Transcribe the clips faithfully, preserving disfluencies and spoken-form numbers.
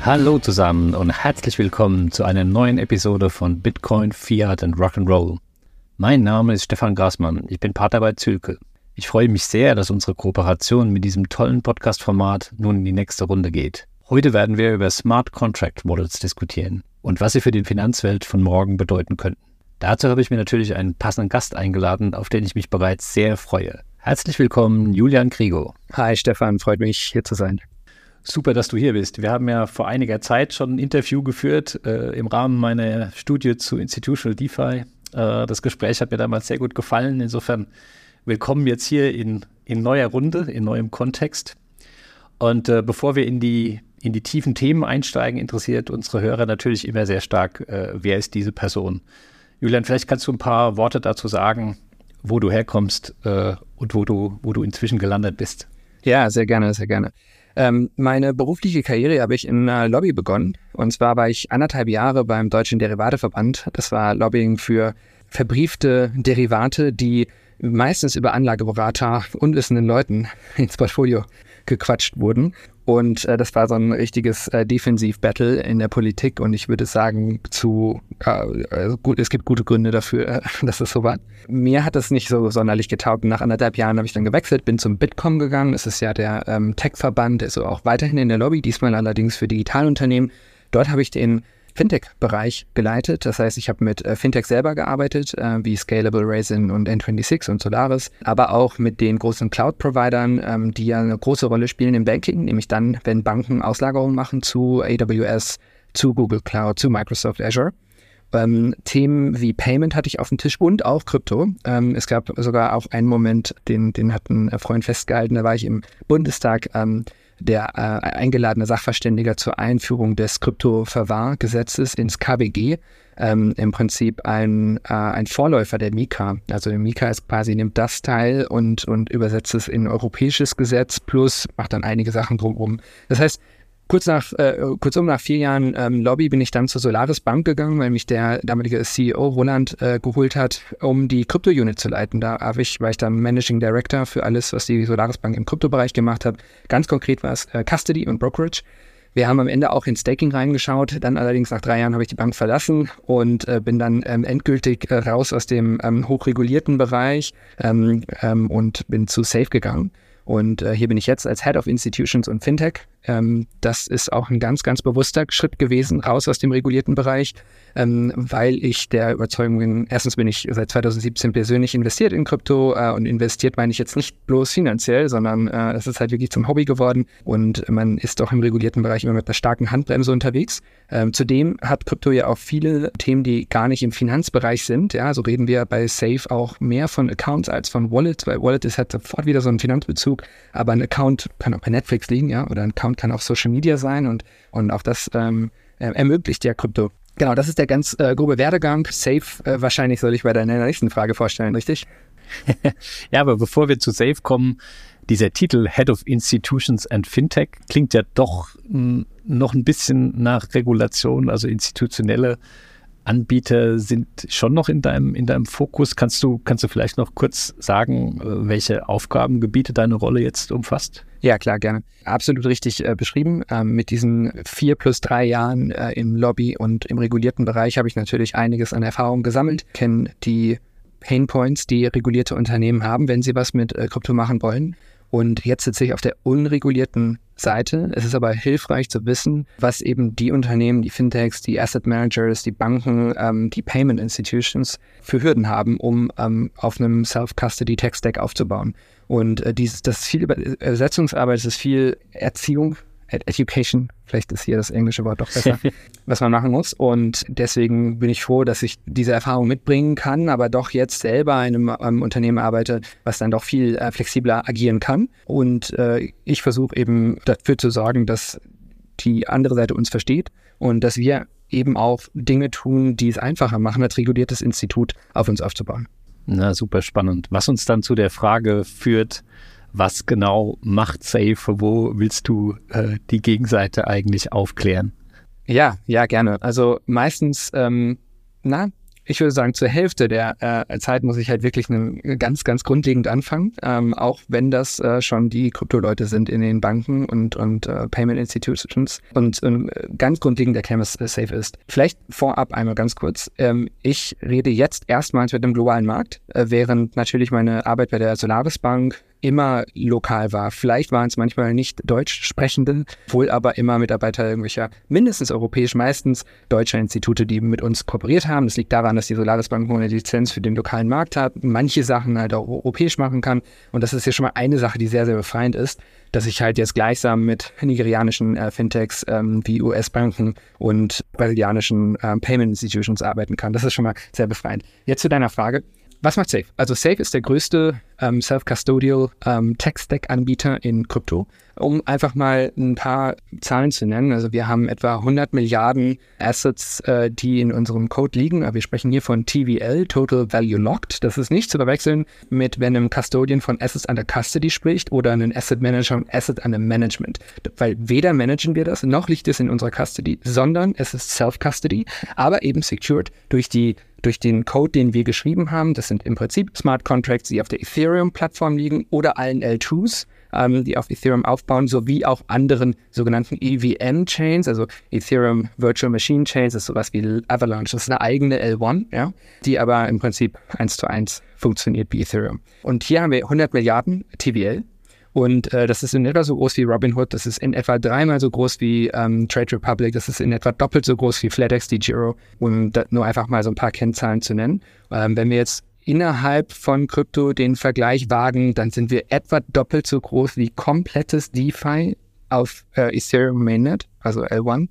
Hallo zusammen und herzlich willkommen zu einer neuen Episode von Bitcoin, Fiat und Rock'n'Roll. Mein Name ist Stefan Grassmann, ich bin Partner bei Zülke. Ich freue mich sehr, dass unsere Kooperation mit diesem tollen Podcast-Format nun in die nächste Runde geht. Heute werden wir über Smart Contract Wallets diskutieren und was sie für die Finanzwelt von morgen bedeuten könnten. Dazu habe ich mir natürlich einen passenden Gast eingeladen, auf den ich mich bereits sehr freue. Herzlich willkommen, Julian Krigo. Hi Stefan, freut mich hier zu sein. Super, dass du hier bist. Wir haben ja vor einiger Zeit schon ein Interview geführt äh, im Rahmen meiner Studie zu Institutional DeFi. Äh, das Gespräch hat mir damals sehr gut gefallen. Insofern willkommen jetzt hier in, in neuer Runde, in neuem Kontext. Und äh, bevor wir in die, in die tiefen Themen einsteigen, interessiert unsere Hörer natürlich immer sehr stark, äh, wer ist diese Person. Julian, vielleicht kannst du ein paar Worte dazu sagen, wo du herkommst äh, und wo du, wo du inzwischen gelandet bist. Ja, sehr gerne, sehr gerne. Ähm, meine berufliche Karriere habe ich in einer Lobby begonnen. Und zwar war ich anderthalb Jahre beim Deutschen Derivateverband. Das war Lobbying für verbriefte Derivate, die meistens über Anlageberater unwissenden Leuten ins Portfolio gequatscht wurden. Und äh, das war so ein richtiges äh, Defensiv-Battle in der Politik. Und ich würde sagen, zu äh, also gut, es gibt gute Gründe dafür, äh, dass es so war. Mir hat das nicht so sonderlich getaugt. Nach anderthalb Jahren habe ich dann gewechselt, bin zum Bitkom gegangen. Das ist ja der ähm, Tech-Verband, der ist so auch weiterhin in der Lobby, diesmal allerdings für Digitalunternehmen. Dort habe ich den Fintech-Bereich geleitet. Das heißt, ich habe mit äh, Fintech selber gearbeitet, äh, wie Scalable, Raisin und N sechsundzwanzig und Solaris, aber auch mit den großen Cloud-Providern, ähm, die ja eine große Rolle spielen im Banking, nämlich dann, wenn Banken Auslagerungen machen zu A W S, zu Google Cloud, zu Microsoft Azure. Ähm, Themen wie Payment hatte ich auf dem Tisch und auch Krypto. Ähm, es gab sogar auch einen Moment, den, den hat ein Freund festgehalten, da war ich im Bundestag, ähm, der äh, eingeladene Sachverständiger zur Einführung des Kryptoverwahrgesetzes ins K W G, ähm, im Prinzip ein, äh, ein Vorläufer der MiCA. Also der MiCA ist quasi, nimmt das Teil und, und übersetzt es in europäisches Gesetz, plus macht dann einige Sachen drumherum. Das heißt, Kurz nach, äh, kurzum nach vier Jahren ähm, Lobby bin ich dann zur Solaris Bank gegangen, weil mich der damalige C E O Roland äh, geholt hat, um die Krypto-Unit zu leiten. Da war ich, war ich dann Managing Director für alles, was die Solaris Bank im Kryptobereich gemacht hat. Ganz konkret war es äh, Custody und Brokerage. Wir haben am Ende auch in Staking reingeschaut, dann allerdings nach drei Jahren habe ich die Bank verlassen und äh, bin dann ähm, endgültig äh, raus aus dem ähm, hochregulierten Bereich ähm, ähm, und bin zu Safe gegangen. Und äh, hier bin ich jetzt als Head of Institutions und Fintech. Ähm, das ist auch ein ganz, ganz bewusster Schritt gewesen, raus aus dem regulierten Bereich, ähm, weil ich der Überzeugung bin, erstens bin ich seit zweitausendsiebzehn persönlich investiert in Krypto äh, und investiert meine ich jetzt nicht bloß finanziell, sondern äh, es ist halt wirklich zum Hobby geworden und man ist doch im regulierten Bereich immer mit einer starken Handbremse unterwegs. Ähm, zudem hat Krypto ja auch viele Themen, die gar nicht im Finanzbereich sind. Ja, so reden wir bei Safe auch mehr von Accounts als von Wallet, weil Wallet ist halt sofort wieder so ein Finanzbezug, aber ein Account kann auch bei Netflix liegen, ja, oder ein Account kann auch Social Media sein und, und auch das ähm, ermöglicht ja Krypto. Genau, das ist der ganz äh, grobe Werdegang. Safe äh, wahrscheinlich soll ich bei deiner nächsten Frage vorstellen, richtig? Ja, aber bevor wir zu Safe kommen, dieser Titel Head of Institutions and Fintech klingt ja doch mh, noch ein bisschen nach Regulation, also institutionelle Anbieter sind schon noch in deinem, in deinem Fokus. Kannst du, kannst du vielleicht noch kurz sagen, welche Aufgabengebiete deine Rolle jetzt umfasst? Ja, klar, gerne. Absolut richtig äh, beschrieben. Ähm, mit diesen vier plus drei Jahren äh, im Lobby und im regulierten Bereich habe ich natürlich einiges an Erfahrung gesammelt, kenne die Painpoints, die regulierte Unternehmen haben, wenn sie was mit äh, Krypto machen wollen. Und jetzt sitze ich auf der unregulierten Seite. Es ist aber hilfreich zu wissen, was eben die Unternehmen, die Fintechs, die Asset Managers, die Banken, ähm, die Payment Institutions für Hürden haben, um ähm, auf einem Self-Custody-Tech-Stack aufzubauen. Und äh, dieses, das ist viel Übersetzungsarbeit, es ist viel Erziehung, Education, vielleicht ist hier das englische Wort doch besser, was man machen muss. Und deswegen bin ich froh, dass ich diese Erfahrung mitbringen kann, aber doch jetzt selber in einem, einem Unternehmen arbeite, was dann doch viel äh, flexibler agieren kann. Und äh, ich versuche eben dafür zu sorgen, dass die andere Seite uns versteht und dass wir eben auch Dinge tun, die es einfacher machen, als reguliertes Institut auf uns aufzubauen. Na, super spannend. Was uns dann zu der Frage führt, was genau macht Safe? Wo willst du äh, die Gegenseite eigentlich aufklären? Ja, ja, gerne. Also meistens, ähm, na, ich würde sagen, zur Hälfte der äh, Zeit muss ich halt wirklich einen, ganz, ganz grundlegend anfangen, ähm, auch wenn das äh, schon die Krypto-Leute sind in den Banken und, und äh, Payment Institutions und äh, ganz grundlegend erklären, was äh, Safe ist. Vielleicht vorab einmal ganz kurz. Ähm, ich rede jetzt erstmals mit dem globalen Markt, äh, während natürlich meine Arbeit bei der Solaris Bank immer lokal war. Vielleicht waren es manchmal nicht Deutsch sprechende, wohl aber immer Mitarbeiter irgendwelcher, mindestens europäisch, meistens deutscher Institute, die mit uns kooperiert haben. Das liegt daran, dass die Solaris Bank nur eine Lizenz für den lokalen Markt hat, manche Sachen halt auch europäisch machen kann. Und das ist ja schon mal eine Sache, die sehr, sehr befreiend ist, dass ich halt jetzt gleichsam mit nigerianischen äh, Fintechs ähm, wie U S-Banken und brasilianischen äh, Payment Institutions arbeiten kann. Das ist schon mal sehr befreiend. Jetzt zu deiner Frage. Was macht Safe? Also Safe ist der größte ähm, Self-Custodial ähm, Tech-Stack-Anbieter in Krypto. Um einfach mal ein paar Zahlen zu nennen. Also wir haben etwa hundert Milliarden Assets, äh, die in unserem Code liegen. Aber wir sprechen hier von T V L, Total Value Locked. Das ist nicht zu verwechseln mit, wenn ein Custodian von Assets under Custody spricht oder ein Asset Manager und Asset under Management. Weil weder managen wir das, noch liegt es in unserer Custody, sondern es ist Self-Custody, aber eben secured durch die durch den Code, den wir geschrieben haben. Das sind im Prinzip Smart Contracts, die auf der Ethereum-Plattform liegen oder allen L twos, ähm, die auf Ethereum aufbauen, sowie auch anderen sogenannten E V M-Chains, also Ethereum Virtual Machine Chains, das ist sowas wie Avalanche. Das ist eine eigene L eins, ja, die aber im Prinzip eins zu eins funktioniert wie Ethereum. Und hier haben wir hundert Milliarden T V L. Und äh, das ist in etwa so groß wie Robinhood, das ist in etwa dreimal so groß wie ähm, Trade Republic, das ist in etwa doppelt so groß wie FlatEx, die Giro, um da nur einfach mal so ein paar Kennzahlen zu nennen. Ähm, wenn wir jetzt innerhalb von Krypto den Vergleich wagen, dann sind wir etwa doppelt so groß wie komplettes DeFi auf äh, Ethereum Mainnet, also L eins,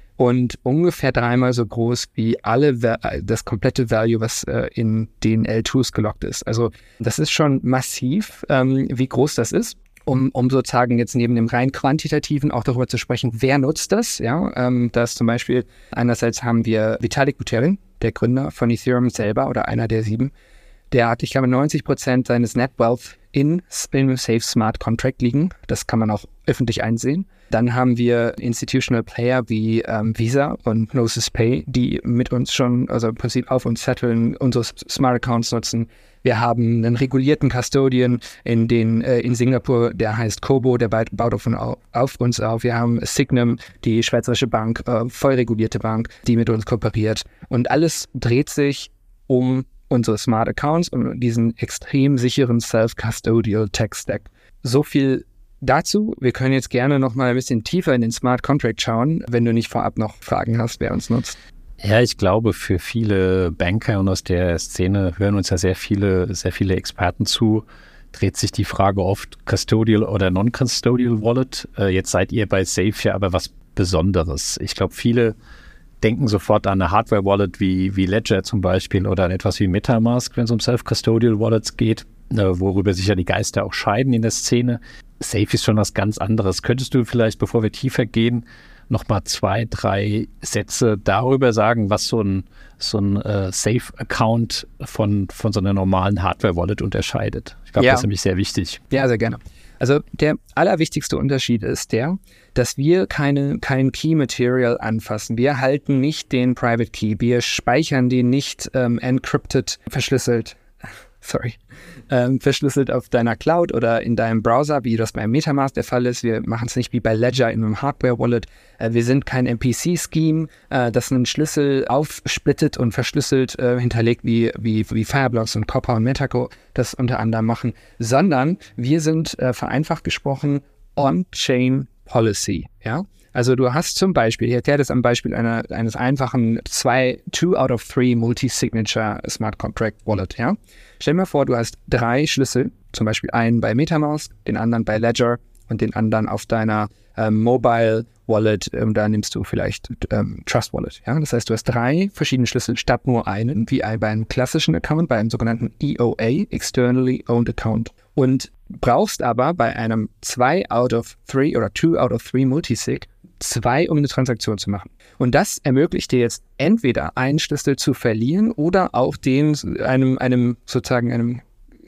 und ungefähr dreimal so groß wie alle das komplette Value, was äh, in den L twos gelockt ist. Also das ist schon massiv, ähm, wie groß das ist. Um, um sozusagen jetzt neben dem rein quantitativen auch darüber zu sprechen, wer nutzt das, ja, ähm, dass zum Beispiel einerseits haben wir Vitalik Buterin, der Gründer von Ethereum selber oder einer der sieben, der hat, ich glaube, neunzig Prozent seines Net Wealth in, in Safe Smart Contract liegen. Das kann man auch öffentlich einsehen. Dann haben wir Institutional Player wie ähm, Visa und Gnosis Pay, die mit uns schon, also im Prinzip auf uns setteln, unsere Smart Accounts nutzen. Wir haben einen regulierten Custodian in den äh, in Singapur, der heißt Kobo, der baut, baut auf, auf uns auf. Wir haben Sygnum, die schweizerische Bank, äh, voll regulierte Bank, die mit uns kooperiert. Und alles dreht sich um unsere Smart Accounts und diesen extrem sicheren Self-Custodial Tech Stack. So viel dazu. Wir können jetzt gerne noch mal ein bisschen tiefer in den Smart Contract schauen, wenn du nicht vorab noch Fragen hast, wer uns nutzt. Ja, ich glaube, für viele Banker und aus der Szene hören uns ja sehr viele, sehr viele Experten zu, dreht sich die Frage oft Custodial oder Non-Custodial Wallet. Äh, jetzt seid ihr bei Safe ja aber was Besonderes. Ich glaube, viele denken sofort an eine Hardware-Wallet wie, wie Ledger zum Beispiel oder an etwas wie MetaMask, wenn es um Self-Custodial Wallets geht, äh, worüber sich ja die Geister auch scheiden in der Szene. Safe ist schon was ganz anderes. Könntest du vielleicht, bevor wir tiefer gehen, nochmal zwei, drei Sätze darüber sagen, was so ein, so ein äh, Safe-Account von, von so einer normalen Hardware-Wallet unterscheidet? Ich glaube, ja. Das ist nämlich sehr wichtig. Ja, sehr gerne. Also der allerwichtigste Unterschied ist der, dass wir keine, kein Key-Material anfassen. Wir halten nicht den Private Key. Wir speichern den nicht ähm, encrypted, verschlüsselt. Sorry, ähm, verschlüsselt auf deiner Cloud oder in deinem Browser, wie das bei MetaMask der Fall ist. Wir machen es nicht wie bei Ledger in einem Hardware-Wallet. Äh, wir sind kein M P C-Scheme, äh, das einen Schlüssel aufsplittet und verschlüsselt äh, hinterlegt, wie, wie, wie Fireblocks und Copper und Metaco das unter anderem machen, sondern wir sind äh, vereinfacht gesprochen On-Chain Policy, ja. Also du hast zum Beispiel, ich erkläre das am Beispiel einer, eines einfachen zwei, two out of three Multi-Signature Smart Contract Wallet, ja. Stell dir mal vor, du hast drei Schlüssel, zum Beispiel einen bei MetaMask, den anderen bei Ledger und den anderen auf deiner ähm, Mobile Wallet, ähm, da nimmst du vielleicht ähm, Trust Wallet, ja. Das heißt, du hast drei verschiedene Schlüssel statt nur einen, wie bei einem klassischen Account, bei einem sogenannten E O A, Externally Owned Account. Und brauchst aber bei einem zwei out of three oder two out of three Multisig zwei, um eine Transaktion zu machen. Und das ermöglicht dir jetzt entweder einen Schlüssel zu verlieren oder auch den einem, einem sozusagen einem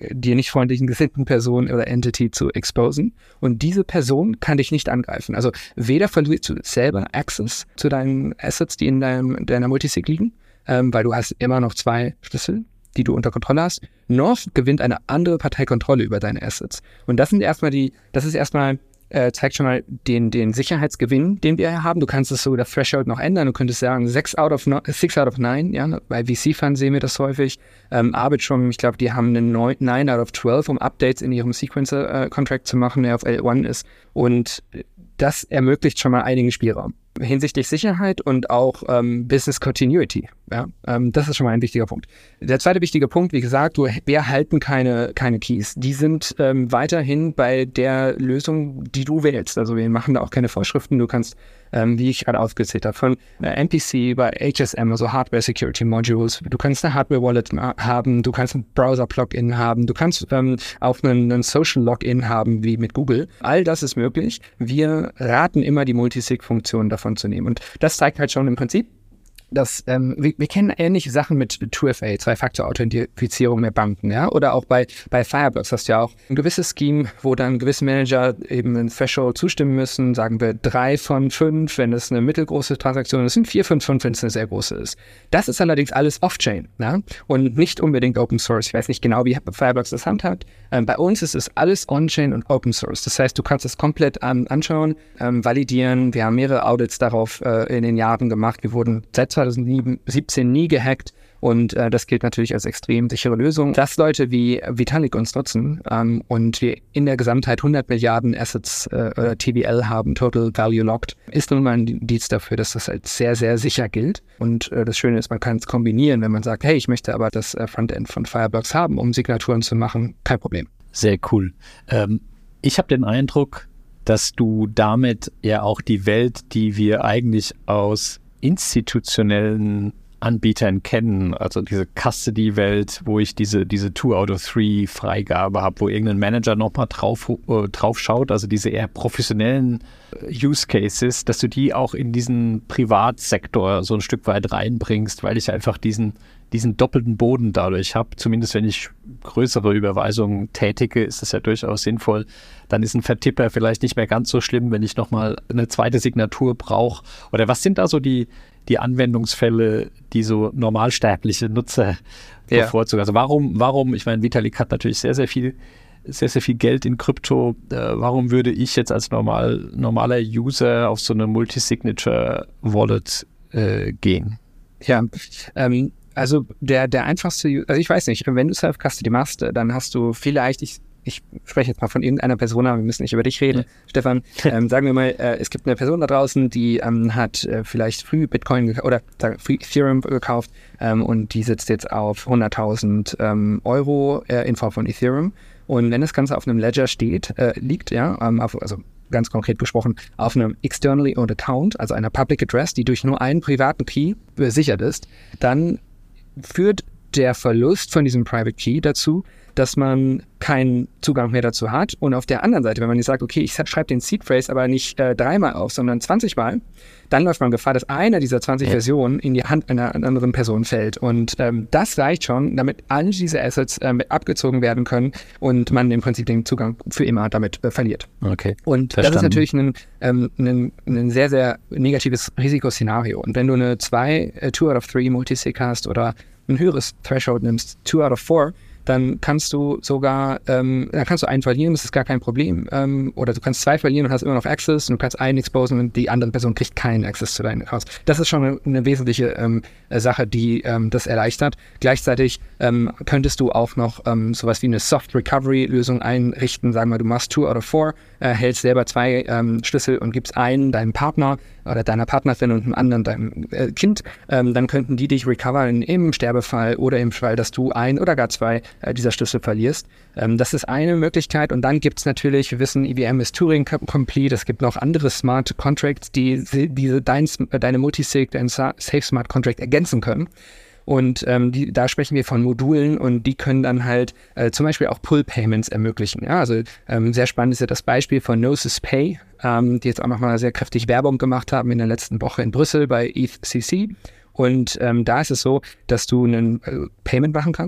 dir nicht freundlichen gesinnten Person oder Entity zu exposen. Und diese Person kann dich nicht angreifen. Also weder verlierst du selber Access zu deinen Assets, die in deinem, deiner Multisig liegen, ähm, weil du hast immer noch zwei Schlüssel, die du unter Kontrolle hast, noch gewinnt eine andere Partei Kontrolle über deine Assets. Und das sind erstmal die, das ist erstmal Äh, zeigt schon mal den, den Sicherheitsgewinn, den wir hier haben. Du kannst es so, der Threshold noch ändern. Du könntest sagen, six out of nine, ja, bei V C-Funds sehen wir das häufig. Ähm, Arbitrum, ich glaube, die haben eine nine out of twelve, um Updates in ihrem Sequencer-Contract zu machen, der auf L eins ist. Und das ermöglicht schon mal einigen Spielraum hinsichtlich Sicherheit und auch ähm, Business Continuity. Ja? Ähm, das ist schon mal ein wichtiger Punkt. Der zweite wichtige Punkt, wie gesagt, du, wir halten keine, keine Keys. Die sind ähm, weiterhin bei der Lösung, die du wählst. Also wir machen da auch keine Vorschriften. Du kannst, ähm, wie ich gerade aufgezählt habe, von äh, M P C bei H S M, also Hardware Security Modules, du kannst eine Hardware Wallet haben, du kannst ein Browser-Plugin haben, du kannst ähm, auch einen, einen Social Login haben, wie mit Google. All das ist möglich. Wir raten immer, die Multisig-Funktion davon zu nehmen. Und das zeigt halt schon im Prinzip, dass ähm, wir, wir kennen ähnliche Sachen mit zwei F A, Zwei-Faktor-Authentifizierung der Banken, ja, oder auch bei, bei Fireblocks hast du ja auch ein gewisses Scheme, wo dann gewisse Manager eben ein Threshold zustimmen müssen, sagen wir drei von fünf, wenn es eine mittelgroße Transaktion ist, sind vier von fünf, wenn es eine sehr große ist. Das ist allerdings alles Off-Chain, ja, und nicht unbedingt Open Source. Ich weiß nicht genau, wie Fireblocks das handhabt. Ähm, bei uns ist es alles On-Chain und Open Source. Das heißt, du kannst es komplett an, anschauen, ähm, validieren. Wir haben mehrere Audits darauf äh, in den Jahren gemacht. Wir wurden seit zwanzig siebzehn nie gehackt und äh, das gilt natürlich als extrem sichere Lösung. Dass Leute wie Vitalik uns nutzen ähm, und wir in der Gesamtheit hundert Milliarden Assets äh, oder T V L haben, Total Value Locked, ist nun mal ein Indiz dafür, dass das halt sehr, sehr sicher gilt. Und äh, das Schöne ist, man kann es kombinieren, wenn man sagt, hey, ich möchte aber das äh, Frontend von Fireblocks haben, um Signaturen zu machen, kein Problem. Sehr cool. Ähm, ich habe den Eindruck, dass du damit ja auch die Welt, die wir eigentlich aus institutionellen Anbietern kennen, also diese Custody-Welt, wo ich diese, diese two out of three Freigabe habe, wo irgendein Manager nochmal drauf, äh, drauf schaut, also diese eher professionellen äh, Use Cases, dass du die auch in diesen Privatsektor so ein Stück weit reinbringst, weil ich einfach diesen, diesen doppelten Boden dadurch habe. Zumindest wenn ich größere Überweisungen tätige, ist das ja durchaus sinnvoll. Dann ist ein Vertipper vielleicht nicht mehr ganz so schlimm, wenn ich nochmal eine zweite Signatur brauche. Oder was sind da so die, die Anwendungsfälle, die so normalsterbliche Nutzer ja. bevorzugen? Also warum, warum, ich meine, Vitalik hat natürlich sehr, sehr viel, sehr, sehr viel Geld in Krypto. Äh, warum würde ich jetzt als normal, normaler User auf so eine Multisignature-Wallet äh, gehen? Ja, ähm, also der, der einfachste, also ich weiß nicht, wenn du Self-Custody machst, dann hast du vielleicht, ich ich spreche jetzt mal von irgendeiner Person, aber wir müssen nicht über dich reden, ja. Stefan. Ähm, sagen wir mal, äh, es gibt eine Person da draußen, die ähm, hat äh, vielleicht früh Bitcoin geka- oder sagen, früh Ethereum gekauft ähm, und die sitzt jetzt auf hunderttausend ähm, Euro äh, in Form von Ethereum. Und wenn das Ganze auf einem Ledger steht, äh, liegt, ja, ähm, auf, also ganz konkret gesprochen, auf einem externally owned Account, also einer Public Address, die durch nur einen privaten Key besichert ist, dann führt der Verlust von diesem Private Key dazu, dass man keinen Zugang mehr dazu hat. Und auf der anderen Seite, wenn man jetzt sagt, okay, ich schreibe den Seed Phrase aber nicht äh, dreimal auf, sondern zwanzig Mal, dann läuft man Gefahr, dass einer dieser zwanzig ja. Versionen in die Hand einer anderen Person fällt. Und ähm, das reicht schon, damit all diese Assets äh, mit abgezogen werden können und man im Prinzip den Zugang für immer damit äh, verliert. Okay. Und Verstanden. Das ist natürlich ein, ähm, ein, ein sehr, sehr negatives Risikoszenario. Und wenn du eine zwei, äh, two out of three Multisig hast oder ein höheres Threshold nimmst, two out of four, dann kannst du sogar, ähm, dann kannst du einen verlieren, das ist gar kein Problem. Ähm, oder du kannst zwei verlieren und hast immer noch Access und du kannst einen exposen und die andere Person kriegt keinen Access zu deinen Accounts. Das ist schon eine, eine wesentliche ähm, Sache, die ähm, das erleichtert. Gleichzeitig ähm, könntest du auch noch ähm, sowas wie eine Soft Recovery Lösung einrichten. Sagen wir, du machst two out of four, äh, hältst selber zwei ähm, Schlüssel und gibst einen deinem Partner oder deiner Partnerin und einem anderen deinem äh, Kind. Ähm, dann könnten die dich recovern im Sterbefall oder im Fall, dass du ein oder gar zwei äh, dieser Schlüssel verlierst. Ähm, das ist eine Möglichkeit. Und dann gibt es natürlich, wir wissen, E V M ist Turing Complete. Es gibt noch andere Smart Contracts, die diese dein, deine Multisig, dein Safe Smart Contract ergänzen können. Und ähm, die, da sprechen wir von Modulen und die können dann halt äh, zum Beispiel auch Pull-Payments ermöglichen. Ja, also ähm, sehr spannend ist ja das Beispiel von Gnosis Pay, ähm, die jetzt auch nochmal sehr kräftig Werbung gemacht haben in der letzten Woche in Brüssel bei E T H C C. Und ähm, da ist es so, dass du einen äh, Payment machen kannst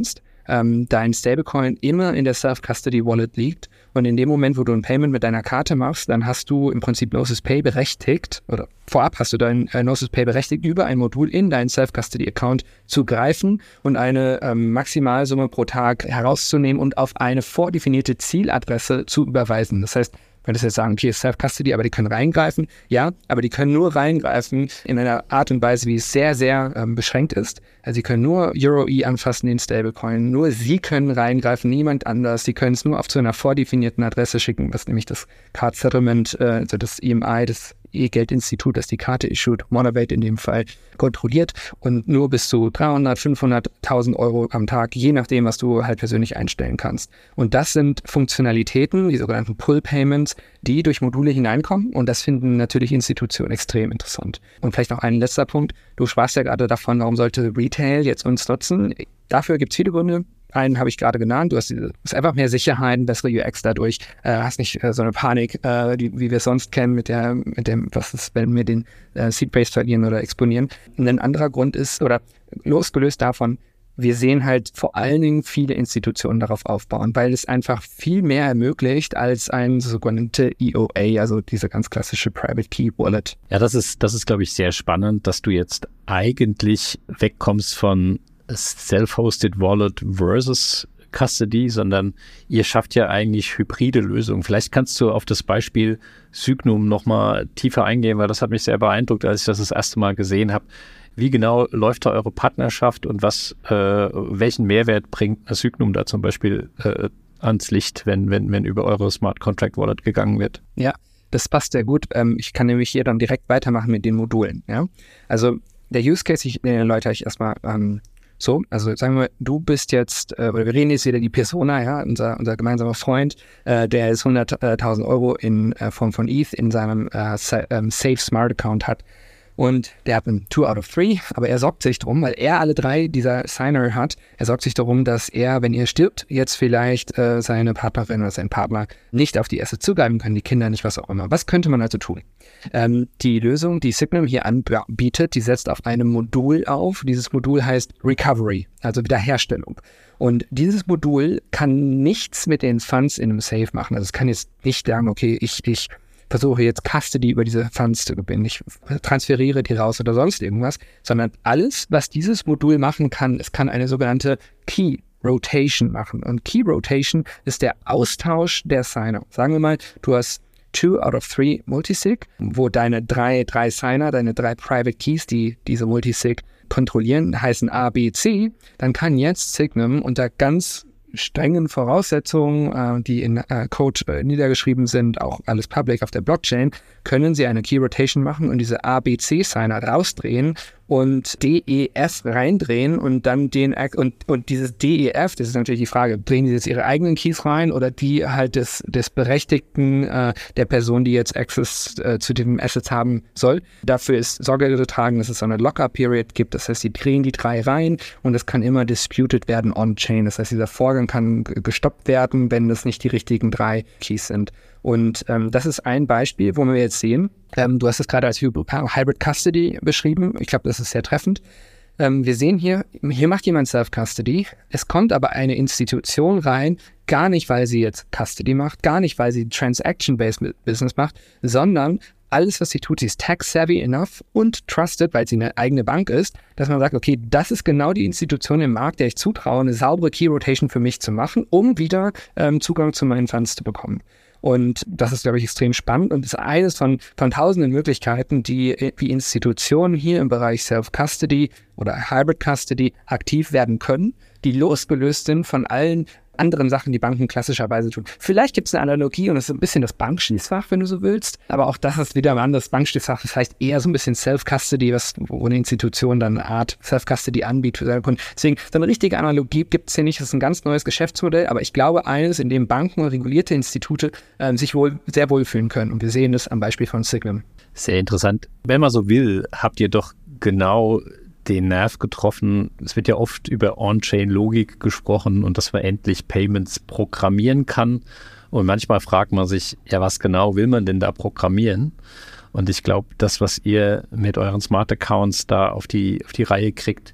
ähm, dein Stablecoin immer in der Self-Custody-Wallet liegt. Und in dem Moment, wo du ein Payment mit deiner Karte machst, dann hast du im Prinzip Gnosis Pay berechtigt, oder vorab hast du dein äh, Gnosis Pay berechtigt, über ein Modul in deinen Self-Custody-Account zu greifen und eine ähm, Maximalsumme pro Tag herauszunehmen und auf eine vordefinierte Zieladresse zu überweisen. Das heißt, du könntest jetzt sagen, okay, Self-Custody, aber die können reingreifen. Ja, aber die können nur reingreifen in einer Art und Weise, wie es sehr, sehr ähm, beschränkt ist. Also sie können nur Euro-E anfassen, den Stablecoin. Nur sie können reingreifen, niemand anders. Sie können es nur auf zu einer vordefinierten Adresse schicken, was nämlich das Card Settlement, äh, also das E M I, das E-Geldinstitut, das die Karte issued, Monavate in dem Fall, kontrolliert und nur bis zu dreihundert, fünfhunderttausend Euro am Tag, je nachdem, was du halt persönlich einstellen kannst. Und das sind Funktionalitäten, die sogenannten Pull-Payments, die durch Module hineinkommen und das finden natürlich Institutionen extrem interessant. Und vielleicht noch ein letzter Punkt. Du sprachst ja gerade davon, warum sollte Retail jetzt uns nutzen? Dafür gibt es viele Gründe. Einen habe ich gerade genannt, du hast diese, ist einfach mehr Sicherheit, bessere U X dadurch, äh, hast nicht äh, so eine Panik, äh, die, wie wir es sonst kennen mit der, mit dem, was ist, wenn wir den äh, Seed Phrase verlieren oder exponieren. Und ein anderer Grund ist, oder losgelöst davon, wir sehen halt vor allen Dingen viele Institutionen darauf aufbauen, weil es einfach viel mehr ermöglicht als ein sogenannte E O A, also diese ganz klassische Private Key Wallet. Ja, das ist, das ist, glaube ich, sehr spannend, dass du jetzt eigentlich wegkommst von Self-Hosted Wallet versus Custody, sondern ihr schafft ja eigentlich hybride Lösungen. Vielleicht kannst du auf das Beispiel Sygnum nochmal tiefer eingehen, weil das hat mich sehr beeindruckt, als ich das das erste Mal gesehen habe. Wie genau läuft da eure Partnerschaft und was, äh, welchen Mehrwert bringt Sygnum da zum Beispiel äh, ans Licht, wenn, wenn, wenn über eure Smart Contract Wallet gegangen wird? Ja, das passt sehr gut. Ähm, ich kann nämlich hier dann direkt weitermachen mit den Modulen. Ja? Also der Use Case, ich, den erläutere ich erstmal ähm, so. Also sagen wir, du bist jetzt, äh, oder wir reden jetzt wieder die Persona, ja, unser, unser gemeinsamer Freund, äh, der jetzt hunderttausend Euro in äh, Form von E T H in seinem äh, Sa- ähm, Safe Smart Account hat. Und der hat ein two out of three, aber er sorgt sich darum, weil er alle drei dieser Signer hat, er sorgt sich darum, dass er, wenn er stirbt, jetzt vielleicht äh, seine Partnerin oder sein Partner nicht auf die Assets zugreifen können, die Kinder nicht, was auch immer. Was könnte man also tun? Ähm, die Lösung, die Sygnum hier anbietet, die setzt auf einem Modul auf. Dieses Modul heißt Recovery, also Wiederherstellung. Und dieses Modul kann nichts mit den Funds in einem Safe machen. Also es kann jetzt nicht sagen, okay, ich, ich versuche jetzt Custody über diese Funds zu gewinnen. Ich transferiere die raus oder sonst irgendwas, sondern alles, was dieses Modul machen kann, es kann eine sogenannte Key Rotation machen. Und Key Rotation ist der Austausch der Signer. Sagen wir mal, du hast two out of three Multisig, wo deine drei, drei Signer, deine drei Private Keys, die diese Multisig kontrollieren, heißen A, B, C. Dann kann jetzt Sygnum unter ganz strengen Voraussetzungen, äh, die in äh, Code äh, niedergeschrieben sind, auch alles public auf der Blockchain, können sie eine Key Rotation machen und diese A B C-Signer rausdrehen und D E F reindrehen und dann den, und, und dieses D E F, das ist natürlich die Frage, drehen sie jetzt ihre eigenen Keys rein oder die halt des, des Berechtigten, äh, der Person, die jetzt Access äh, zu den Assets haben soll. Dafür ist Sorge getragen, dass es so eine Lock-up-Period gibt, das heißt, sie drehen die drei rein und es kann immer disputed werden on-chain, das heißt, dieser Vorgang kann g- gestoppt werden, wenn es nicht die richtigen drei Keys sind. Und ähm, das ist ein Beispiel, wo wir jetzt sehen, ähm, du hast es gerade als Hybrid Custody beschrieben. Ich glaube, das ist sehr treffend. Ähm, wir sehen hier, hier macht jemand Self-Custody. Es kommt aber eine Institution rein, gar nicht, weil sie jetzt Custody macht, gar nicht, weil sie Transaction-Based Business macht, sondern alles, was sie tut, sie ist tax-savvy enough und trusted, weil sie eine eigene Bank ist, dass man sagt, okay, das ist genau die Institution im Markt, der ich zutraue, eine saubere Key-Rotation für mich zu machen, um wieder ähm, Zugang zu meinen Funds zu bekommen. Und das ist, glaube ich, extrem spannend und ist eines von, von tausenden Möglichkeiten, die wie Institutionen hier im Bereich Self-Custody oder Hybrid Custody aktiv werden können, die losgelöst sind von allen anderen Sachen, die Banken klassischerweise tun. Vielleicht gibt es eine Analogie und es ist ein bisschen das Bankschließfach, wenn du so willst, aber auch das ist wieder ein anderes Bankschließfach. Das heißt eher so ein bisschen Self-Custody, was, wo eine Institution dann eine Art Self-Custody anbietet für seine Kunden. Deswegen, so eine richtige Analogie gibt es hier nicht. Das ist ein ganz neues Geschäftsmodell, aber ich glaube eines, in dem Banken und regulierte Institute äh, sich wohl sehr wohlfühlen können. Und wir sehen das am Beispiel von Sygnum. Sehr interessant. Wenn man so will, habt ihr doch genau den Nerv getroffen. Es wird ja oft über On-Chain-Logik gesprochen und dass man endlich Payments programmieren kann. Und manchmal fragt man sich, ja, was genau will man denn da programmieren? Und ich glaube, das, was ihr mit euren Smart Accounts da auf die, auf die Reihe kriegt,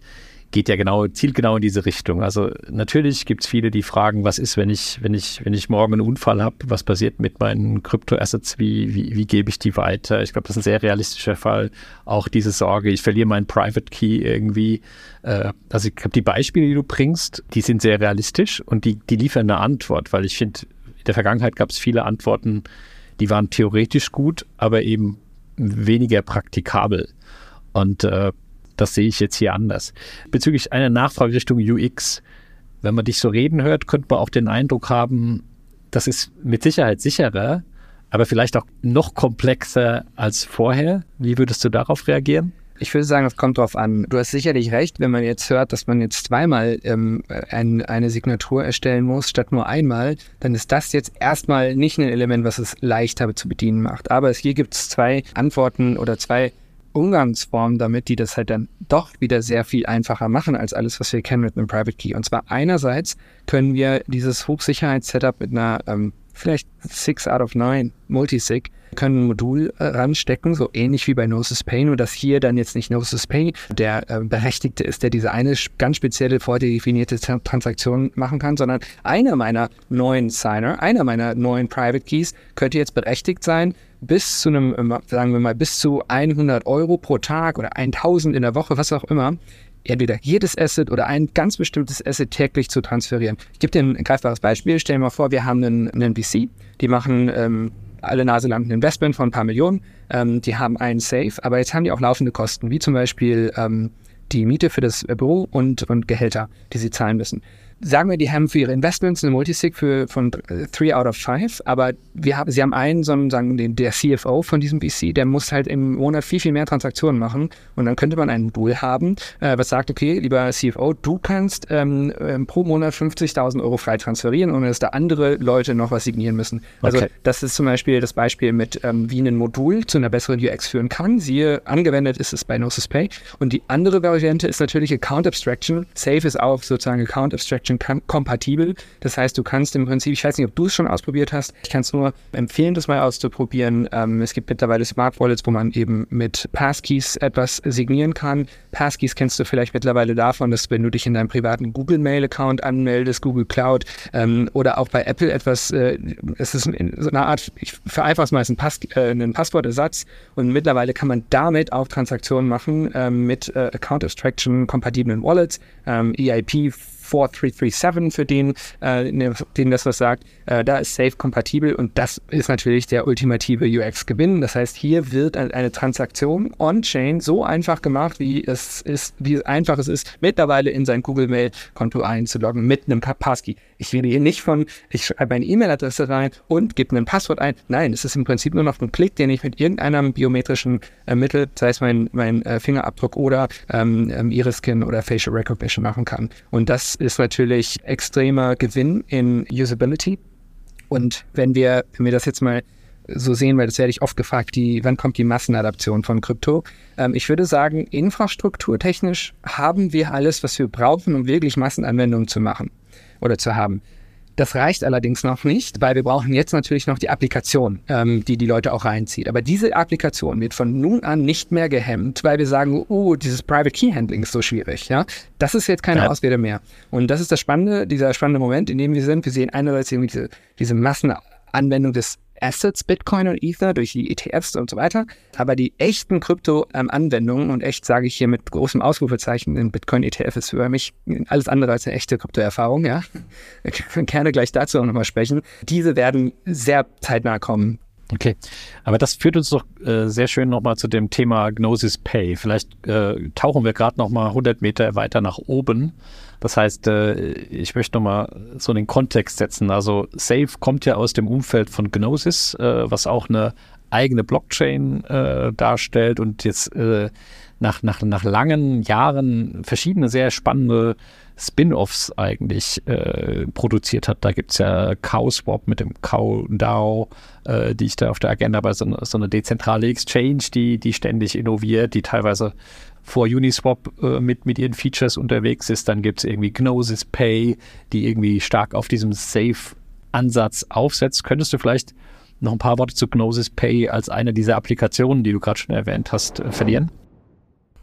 geht ja genau, zielt genau in diese Richtung. Also natürlich gibt es viele, die fragen, was ist, wenn ich, wenn ich, wenn ich morgen einen Unfall habe, was passiert mit meinen Kryptoassets, wie, wie, wie gebe ich die weiter? Ich glaube, das ist ein sehr realistischer Fall. Auch diese Sorge, ich verliere meinen Private Key irgendwie. Äh, also ich glaube, die Beispiele, die du bringst, die sind sehr realistisch und die, die liefern eine Antwort, weil ich finde, in der Vergangenheit gab es viele Antworten, die waren theoretisch gut, aber eben weniger praktikabel. Und äh, das sehe ich jetzt hier anders. Bezüglich einer Nachfrage Richtung U X, wenn man dich so reden hört, könnte man auch den Eindruck haben, das ist mit Sicherheit sicherer, aber vielleicht auch noch komplexer als vorher. Wie würdest du darauf reagieren? Ich würde sagen, es kommt drauf an. Du hast sicherlich recht, wenn man jetzt hört, dass man jetzt zweimal ähm, ein, eine Signatur erstellen muss, statt nur einmal, dann ist das jetzt erstmal nicht ein Element, was es leichter zu bedienen macht. Aber hier gibt es zwei Antworten oder zwei Umgangsformen damit, die das halt dann doch wieder sehr viel einfacher machen als alles, was wir kennen mit einem Private Key. Und zwar einerseits können wir dieses Hochsicherheits-Setup mit einer ähm, vielleicht six out of nine Multisig können ein Modul äh, ranstecken, so ähnlich wie bei Gnosis Pay, nur dass hier dann jetzt nicht Gnosis Pay der äh, Berechtigte ist, der diese eine ganz spezielle vordefinierte T- Transaktion machen kann, sondern einer meiner neuen Signer, einer meiner neuen Private Keys könnte jetzt berechtigt sein, bis zu einem, sagen wir mal, bis zu hundert Euro pro Tag oder tausend in der Woche, was auch immer, entweder jedes Asset oder ein ganz bestimmtes Asset täglich zu transferieren. Ich gebe dir ein greifbares Beispiel. Stell dir mal vor, wir haben einen, einen V C, die machen ähm, alle Nase lang ein Investment von ein paar Millionen, ähm, die haben einen Safe, aber jetzt haben die auch laufende Kosten, wie zum Beispiel ähm, die Miete für das Büro und, und Gehälter, die sie zahlen müssen. Sagen wir, die haben für ihre Investments eine Multisig für, von three out of five, aber wir haben, sie haben einen, so einen, sagen den, der C F O von diesem V C, der muss halt im Monat viel, viel mehr Transaktionen machen und dann könnte man ein Modul haben, äh, was sagt, okay, lieber C F O, du kannst ähm, ähm, pro Monat fünfzigtausend Euro frei transferieren, ohne dass da andere Leute noch was signieren müssen. Also okay. Das ist zum Beispiel das Beispiel mit, ähm, wie ein Modul zu einer besseren U X führen kann. Siehe, angewendet ist es bei Gnosis Pay. Und die andere Variante ist natürlich Account Abstraction. Safe ist auch sozusagen Account Abstraction kompatibel. Das heißt, du kannst im Prinzip, ich weiß nicht, ob du es schon ausprobiert hast, ich kann es nur empfehlen, das mal auszuprobieren. Ähm, es gibt mittlerweile Smart Wallets, wo man eben mit Passkeys etwas signieren kann. Passkeys kennst du vielleicht mittlerweile davon, dass wenn du dich in deinem privaten Google-Mail-Account anmeldest, Google Cloud ähm, oder auch bei Apple etwas, äh, es ist in so eine Art, ich vereinfache es mal, es ist ein, Pass, äh, ein Passwortersatz und mittlerweile kann man damit auch Transaktionen machen ähm, mit äh, Account Abstraction kompatiblen Wallets, ähm, E I P four three three seven für den, äh, denen das was sagt, äh, da ist Safe kompatibel und das ist natürlich der ultimative U X-Gewinn. Das heißt, hier wird eine Transaktion on-chain so einfach gemacht, wie es ist, wie einfach es ist, mittlerweile in sein Google-Mail-Konto einzuloggen mit einem Passkey. Ich rede hier nicht von, ich schreibe eine E-Mail-Adresse rein und gebe ein Passwort ein. Nein, es ist im Prinzip nur noch ein Klick, den ich mit irgendeinem biometrischen äh, Mittel, sei es mein, mein äh, Fingerabdruck oder ähm, ähm, Iris-Scan oder Facial Recognition machen kann. Und das ist natürlich extremer Gewinn in Usability. Und wenn wir, wenn wir das jetzt mal so sehen, weil das werde ich oft gefragt, die, wann kommt die Massenadaption von Krypto? Ähm, ich würde sagen, infrastrukturtechnisch haben wir alles, was wir brauchen, um wirklich Massenanwendungen zu machen oder zu haben. Das reicht allerdings noch nicht, weil wir brauchen jetzt natürlich noch die Applikation, ähm, die die Leute auch reinzieht. Aber diese Applikation wird von nun an nicht mehr gehemmt, weil wir sagen, oh, dieses Private Key Handling ist so schwierig. Ja, das ist jetzt keine ja. Ausrede mehr. Und das ist das Spannende, dieser spannende Moment, in dem wir sind. Wir sehen einerseits irgendwie diese, diese Massenanwendung des Assets, Bitcoin und Ether durch die E T Fs und so weiter. Aber die echten Krypto-Anwendungen, ähm, und echt sage ich hier mit großem Ausrufezeichen, ein Bitcoin-E T F ist für mich alles andere als eine echte Krypto-Erfahrung. Ja? Ich kann gerne gleich dazu auch nochmal sprechen. Diese werden sehr zeitnah kommen. Okay, aber das führt uns doch äh, sehr schön nochmal zu dem Thema Gnosis Pay. Vielleicht äh, tauchen wir gerade nochmal hundert Meter weiter nach oben. Das heißt, äh, ich möchte nochmal so den Kontext setzen. Also Safe kommt ja aus dem Umfeld von Gnosis, äh, was auch eine eigene Blockchain äh, darstellt und jetzt äh, nach, nach, nach langen Jahren verschiedene sehr spannende Spin-Offs eigentlich äh, produziert hat. Da gibt es ja CowSwap mit dem CowDAO, äh, die ich da auf der Agenda habe, so, so eine dezentrale Exchange, die, die ständig innoviert, die teilweise vor Uniswap äh, mit, mit ihren Features unterwegs ist. Dann gibt es irgendwie Gnosis Pay, die irgendwie stark auf diesem Safe-Ansatz aufsetzt. Könntest du vielleicht noch ein paar Worte zu Gnosis Pay als eine dieser Applikationen, die du gerade schon erwähnt hast, äh, verlieren?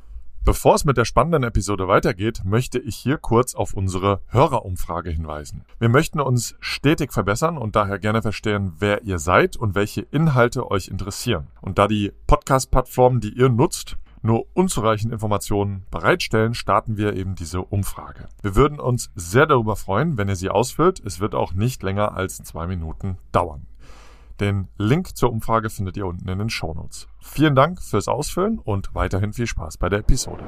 Bevor es mit der spannenden Episode weitergeht, möchte ich hier kurz auf unsere Hörerumfrage hinweisen. Wir möchten uns stetig verbessern und daher gerne verstehen, wer ihr seid und welche Inhalte euch interessieren. Und da die Podcast-Plattformen, die ihr nutzt, nur unzureichend Informationen bereitstellen, starten wir eben diese Umfrage. Wir würden uns sehr darüber freuen, wenn ihr sie ausfüllt. Es wird auch nicht länger als zwei Minuten dauern. Den Link zur Umfrage findet ihr unten in den Shownotes. Vielen Dank fürs Ausfüllen und weiterhin viel Spaß bei der Episode.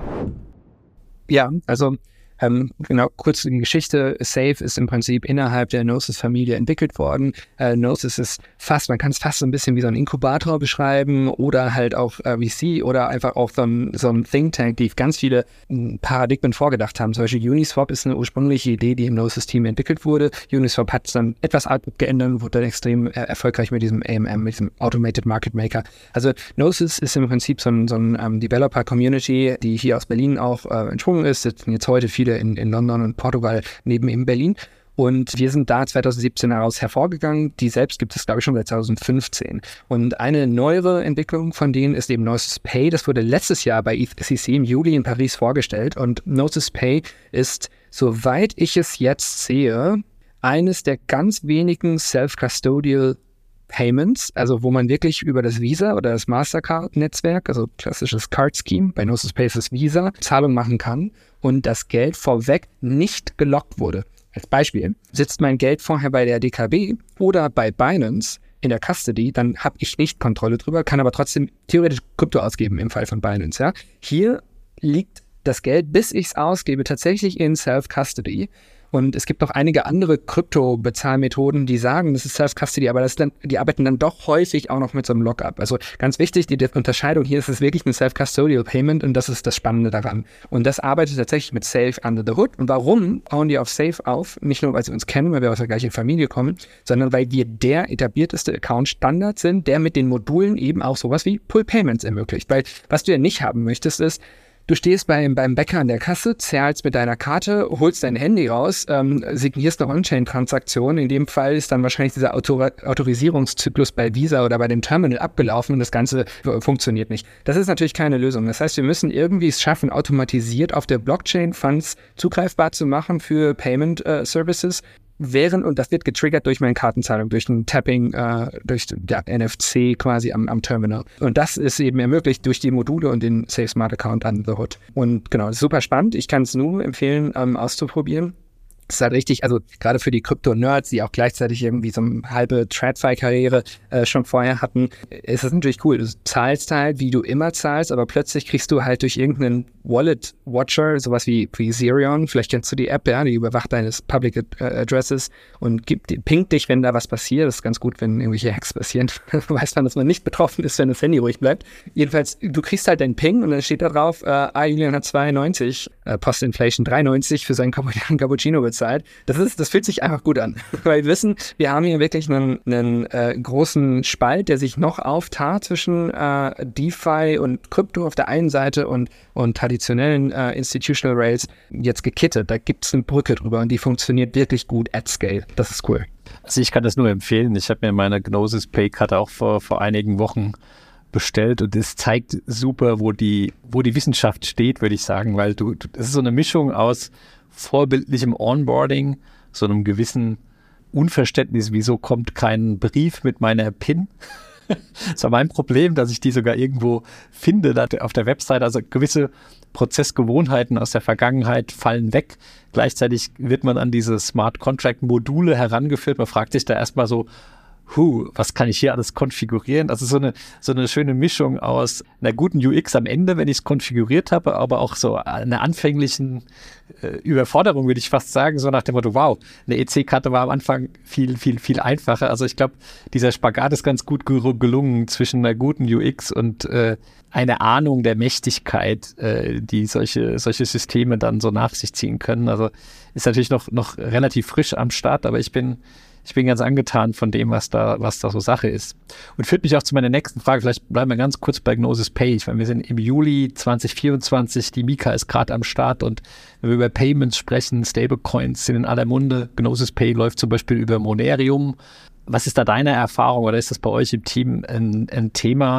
Ja, also ähm, genau, kurz die Geschichte. Safe ist im Prinzip innerhalb der Gnosis-Familie entwickelt worden. Äh, Gnosis ist fast, man kann es fast so ein bisschen wie so ein Inkubator beschreiben oder halt auch äh, V C oder einfach auch so ein, so ein Think Tank, die ganz viele m, Paradigmen vorgedacht haben. Zum Beispiel Uniswap ist eine ursprüngliche Idee, die im Gnosis-Team entwickelt wurde. Uniswap hat es dann etwas geändert und wurde dann extrem äh, erfolgreich mit diesem A M M, mit diesem Automated Market Maker. Also Gnosis ist im Prinzip so ein, so ein ähm, Developer-Community, die hier aus Berlin auch äh, entsprungen ist. Das sind jetzt heute viele In, in London und Portugal neben eben Berlin. Und wir sind da zwanzig siebzehn heraus hervorgegangen. Die selbst gibt es, glaube ich, schon seit zwanzig fünfzehn. Und eine neuere Entwicklung von denen ist eben Gnosis Pay. Das wurde letztes Jahr bei E C C im Juli in Paris vorgestellt. Und Gnosis Pay ist, soweit ich es jetzt sehe, eines der ganz wenigen Self-Custodial Payments, also wo man wirklich über das Visa oder das Mastercard-Netzwerk, also klassisches Card-Scheme, bei Gnosis Pay ist es Visa, Zahlung machen kann und das Geld vorweg nicht gelockt wurde. Als Beispiel, sitzt mein Geld vorher bei der D K B oder bei Binance in der Custody, dann habe ich nicht Kontrolle drüber, kann aber trotzdem theoretisch Krypto ausgeben im Fall von Binance. Ja? Hier liegt das Geld, bis ich es ausgebe, tatsächlich in Self-Custody. Und es gibt noch einige andere Krypto-Bezahlmethoden, die sagen, das ist Self-Custody, aber das dann, die arbeiten dann doch häufig auch noch mit so einem Lockup. Also ganz wichtig, die Unterscheidung hier ist es wirklich ein Self-Custodial Payment und das ist das Spannende daran. Und das arbeitet tatsächlich mit Safe under the hood. Und warum bauen die auf Safe auf? Nicht nur, weil sie uns kennen, weil wir aus der gleichen Familie kommen, sondern weil wir der etablierteste Account-Standard sind, der mit den Modulen eben auch sowas wie Pull-Payments ermöglicht. Weil was du ja nicht haben möchtest, ist, du stehst beim, beim Bäcker an der Kasse, zahlst mit deiner Karte, holst dein Handy raus, ähm, signierst eine On-Chain-Transaktion. In dem Fall ist dann wahrscheinlich dieser Autor- Autorisierungszyklus bei Visa oder bei dem Terminal abgelaufen und das Ganze f- funktioniert nicht. Das ist natürlich keine Lösung. Das heißt, wir müssen irgendwie es schaffen, automatisiert auf der Blockchain Funds zugreifbar zu machen für Payment äh, Services. Während, und das wird getriggert durch meine Kartenzahlung, durch ein Tapping, äh, durch ja, N F C quasi am, am Terminal. Und das ist eben ermöglicht durch die Module und den Safe Smart Account under the hood. Und genau, das ist super spannend. Ich kann es nur empfehlen, ähm, auszuprobieren. Das ist halt richtig, also gerade für die Krypto-Nerds, die auch gleichzeitig irgendwie so eine halbe TradFi-Karriere äh, schon vorher hatten, ist das natürlich cool. Du zahlst halt, wie du immer zahlst, aber plötzlich kriegst du halt durch irgendeinen Wallet-Watcher, sowas wie, wie Xerion, vielleicht kennst du die App, ja, die überwacht deines Public äh, Addresses und gibt, pinkt dich, wenn da was passiert. Das ist ganz gut, wenn irgendwelche Hacks passieren. Weiß man, dass man nicht betroffen ist, wenn das Handy ruhig bleibt. Jedenfalls, du kriegst halt deinen Ping und dann steht da drauf, äh, ah, Julian hat zwei neunzig, äh, Post-Inflation drei neunzig für seinen Cappuccino bezahlt. Das ist, das fühlt sich einfach gut an, weil wir wissen, wir haben hier wirklich einen, einen äh, großen Spalt, der sich noch auftat zwischen äh, DeFi und Krypto auf der einen Seite und, und traditionellen äh, Institutional Rails jetzt gekittet. Da gibt es eine Brücke drüber und die funktioniert wirklich gut at scale. Das ist cool. Also ich kann das nur empfehlen. Ich habe mir meine Gnosis Pay-Karte auch vor, vor einigen Wochen bestellt und es zeigt super, wo die, wo die Wissenschaft steht, würde ich sagen, weil du, du, es ist so eine Mischung aus vorbildlichem Onboarding, so einem gewissen Unverständnis, wieso kommt kein Brief mit meiner PIN? Das war mein Problem, dass ich die sogar irgendwo finde da auf der Website. Also gewisse Prozessgewohnheiten aus der Vergangenheit fallen weg. Gleichzeitig wird man an diese Smart Contract Module herangeführt. Man fragt sich da erstmal so, Huh, was kann ich hier alles konfigurieren? Also so eine, so eine schöne Mischung aus einer guten U X am Ende, wenn ich es konfiguriert habe, aber auch so einer anfänglichen äh, Überforderung, würde ich fast sagen, so nach dem Motto, wow, eine E C-Karte war am Anfang viel, viel, viel einfacher. Also ich glaube, dieser Spagat ist ganz gut gelungen zwischen einer guten U X und äh, einer Ahnung der Mächtigkeit, äh, die solche, solche Systeme dann so nach sich ziehen können. Also ist natürlich noch, noch relativ frisch am Start, aber ich bin Ich bin ganz angetan von dem, was da, was da so Sache ist. Und führt mich auch zu meiner nächsten Frage. Vielleicht bleiben wir ganz kurz bei Gnosis Pay. Ich meine, wir sind im Juli zwanzig vierundzwanzig, die Mika ist gerade am Start und wenn wir über Payments sprechen, Stablecoins sind in aller Munde. Gnosis Pay läuft zum Beispiel über Monerium. Was ist da deine Erfahrung oder ist das bei euch im Team ein, ein Thema?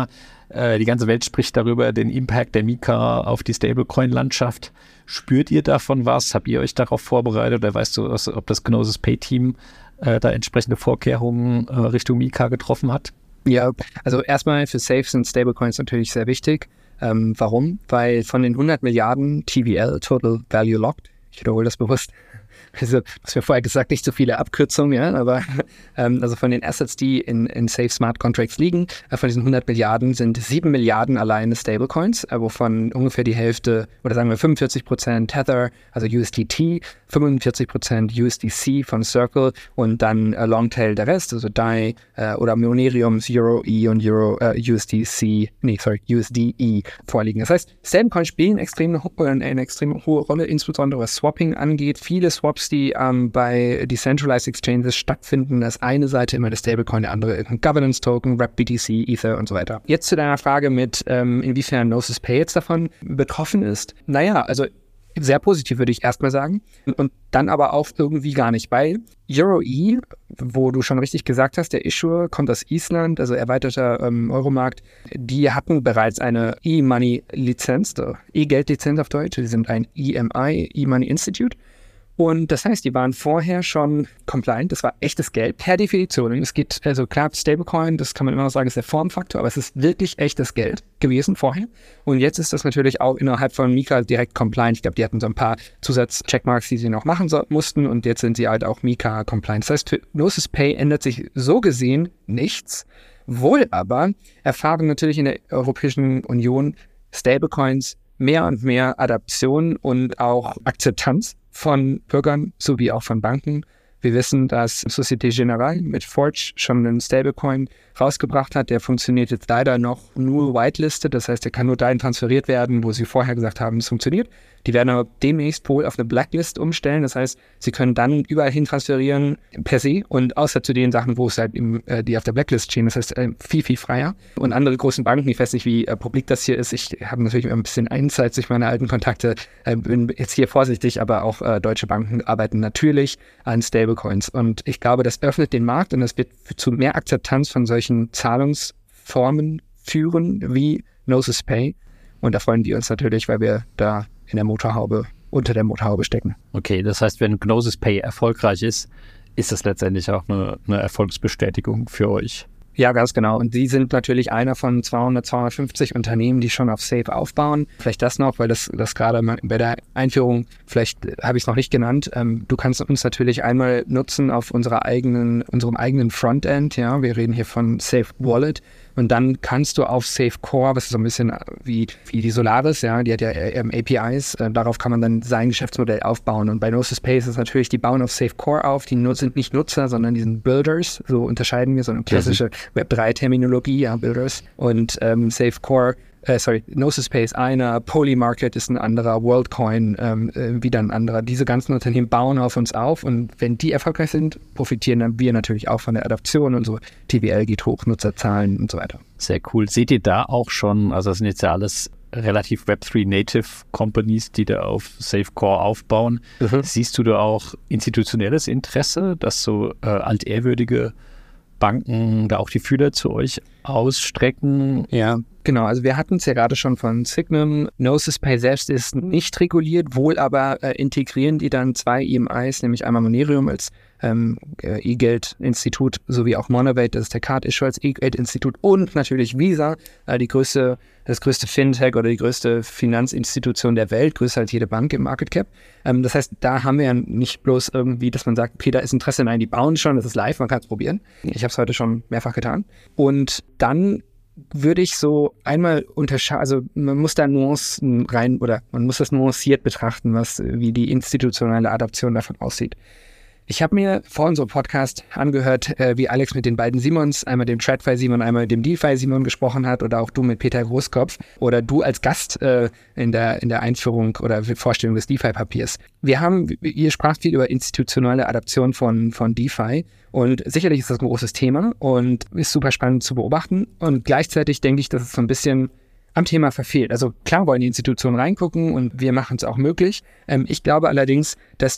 Äh, die ganze Welt spricht darüber, den Impact der Mika auf die Stablecoin-Landschaft. Spürt ihr davon was? Habt ihr euch darauf vorbereitet? Oder weißt du, ob das Gnosis Pay-Team äh, da entsprechende Vorkehrungen äh, Richtung Mika getroffen hat? Ja, also erstmal für Safe sind Stablecoins natürlich sehr wichtig. Ähm, warum? Weil von den hundert Milliarden T V L, Total Value Locked, ich wiederhole das bewusst, also, du hast mir vorher gesagt, nicht so viele Abkürzungen, ja, aber ähm, also von den Assets, die in, in Safe Smart Contracts liegen, äh, von diesen hundert Milliarden sind sieben Milliarden alleine Stablecoins, äh, wovon ungefähr die Hälfte, oder sagen wir fünfundvierzig Prozent Tether, also U S D T, fünfundvierzig Prozent U S D C von Circle und dann äh, Longtail der Rest, also D A I äh, oder Moneriums, Euro E und Euro äh, U S D C, nee, sorry, U S D E vorliegen. Das heißt, Stablecoins spielen extrem, eine, eine extrem hohe Rolle, insbesondere was Swapping angeht. Viele Swaps, die ähm, bei Decentralized Exchanges stattfinden, das eine Seite immer der Stablecoin, der andere irgendein Governance-Token, Wrap B T C, Ether und so weiter. Jetzt zu deiner Frage mit, ähm, inwiefern Gnosis Pay jetzt davon betroffen ist. Naja, also sehr positiv würde ich erstmal sagen und dann aber auch irgendwie gar nicht, weil Euro E, wo du schon richtig gesagt hast, der Issuer kommt aus Island, also erweiterter ähm, Euromarkt, die hatten bereits eine E-Money-Lizenz, E-Geld-Lizenz auf Deutsch, die sind ein E M I, E-Money Institute. Und das heißt, die waren vorher schon compliant, das war echtes Geld per Definition. Und es geht, also klar, Stablecoin, das kann man immer noch sagen, ist der Formfaktor, aber es ist wirklich echtes Geld gewesen vorher. Und jetzt ist das natürlich auch innerhalb von Mika direkt compliant. Ich glaube, die hatten so ein paar Zusatz-Checkmarks, die sie noch machen so, mussten und jetzt sind sie halt auch Mika compliant. Das heißt, für Gnosis Pay ändert sich so gesehen nichts. Wohl aber erfahren natürlich in der Europäischen Union Stablecoins mehr und mehr Adaption und auch Akzeptanz von Bürgern sowie auch von Banken. Wir wissen, dass Société Générale mit Forge schon einen Stablecoin rausgebracht hat. Der funktioniert jetzt leider noch nur whitelisted. Das heißt, der kann nur dahin transferiert werden, wo sie vorher gesagt haben, es funktioniert. Die werden aber demnächst wohl auf eine Blacklist umstellen. Das heißt, sie können dann überall hin transferieren per se und außer zu den Sachen, wo es halt im, äh, die auf der Blacklist stehen. Das heißt, äh, viel, viel freier. Und andere großen Banken, ich weiß nicht, wie äh, publik das hier ist. Ich habe natürlich ein bisschen Insights durch meine alten Kontakte. Äh, bin jetzt hier vorsichtig, aber auch äh, deutsche Banken arbeiten natürlich an Stablecoins. Und ich glaube, das öffnet den Markt und das wird zu mehr Akzeptanz von solchen Zahlungsformen führen wie Gnosis Pay. Und da freuen wir uns natürlich, weil wir da in der Motorhaube, unter der Motorhaube stecken. Okay, das heißt, wenn Gnosis Pay erfolgreich ist, ist das letztendlich auch eine, eine Erfolgsbestätigung für euch. Ja, ganz genau. Und die sind natürlich einer von zweihundert, zweihundertfünfzig Unternehmen, die schon auf Safe aufbauen. Vielleicht das noch, weil das, das gerade bei der Einführung, vielleicht habe ich es noch nicht genannt. Ähm, du kannst uns natürlich einmal nutzen auf unserer eigenen, unserem eigenen Frontend. Ja, wir reden hier von Safe Wallet. Und dann kannst du auf Safe Core, was ist so ein bisschen wie, wie die Solaris, ja, die hat ja ähm, A P Is, äh, darauf kann man dann sein Geschäftsmodell aufbauen. Und bei Gnosis Pay ist es natürlich, die bauen auf Safe Core auf, die sind nicht Nutzer, sondern die sind Builders, so unterscheiden wir, so eine klassische Web drei Terminologie, ja, Builders. Und ähm, Safe Core, äh, sorry, Gnosis Pay ist einer, Polymarket ist ein anderer, WorldCoin ähm, äh, wieder ein anderer. Diese ganzen Unternehmen bauen auf uns auf und wenn die erfolgreich sind, profitieren dann wir natürlich auch von der Adaption und so. T V L geht hoch, Nutzerzahlen und so weiter. Sehr cool. Seht ihr da auch schon, also das sind jetzt ja alles relativ Web drei Native Companies, die da auf Safe Core aufbauen. Mhm. Siehst du da auch institutionelles Interesse, dass so äh, altehrwürdige Banken da auch die Fühler zu euch ausstrecken? Ja, genau. Also wir hatten es ja gerade schon von Signum. Gnosis Pay selbst ist nicht reguliert, wohl aber äh, integrieren die dann zwei E M Is, nämlich einmal Monerium als ähm, E-Geld-Institut sowie auch Monavate, das ist der Card-Issuer als E-Geld-Institut und natürlich Visa, äh, die größte, das größte Fintech oder die größte Finanzinstitution der Welt, größer als jede Bank im Market Cap. Ähm, das heißt, da haben wir ja nicht bloß irgendwie, dass man sagt, okay, da ist Interesse, nein, die bauen schon, das ist live, man kann es probieren. Ich habe es heute schon mehrfach getan. Und dann würde ich so einmal unterscheiden, also man muss da Nuancen rein oder man muss das nuanciert betrachten, was wie die institutionelle Adaption davon aussieht. Ich habe mir vor unserem Podcast angehört, äh, wie Alex mit den beiden Simons, einmal dem TradFi-Simon, einmal dem DeFi-Simon gesprochen hat oder auch du mit Peter Großkopf oder du als Gast äh, in der in der Einführung oder Vorstellung des DeFi-Papiers. Wir haben, ihr spracht viel über institutionelle Adaption von, von DeFi und sicherlich ist das ein großes Thema und ist super spannend zu beobachten und gleichzeitig denke ich, dass es so ein bisschen am Thema verfehlt. Also klar wollen die Institutionen reingucken und wir machen es auch möglich. Ähm, ich glaube allerdings, dass die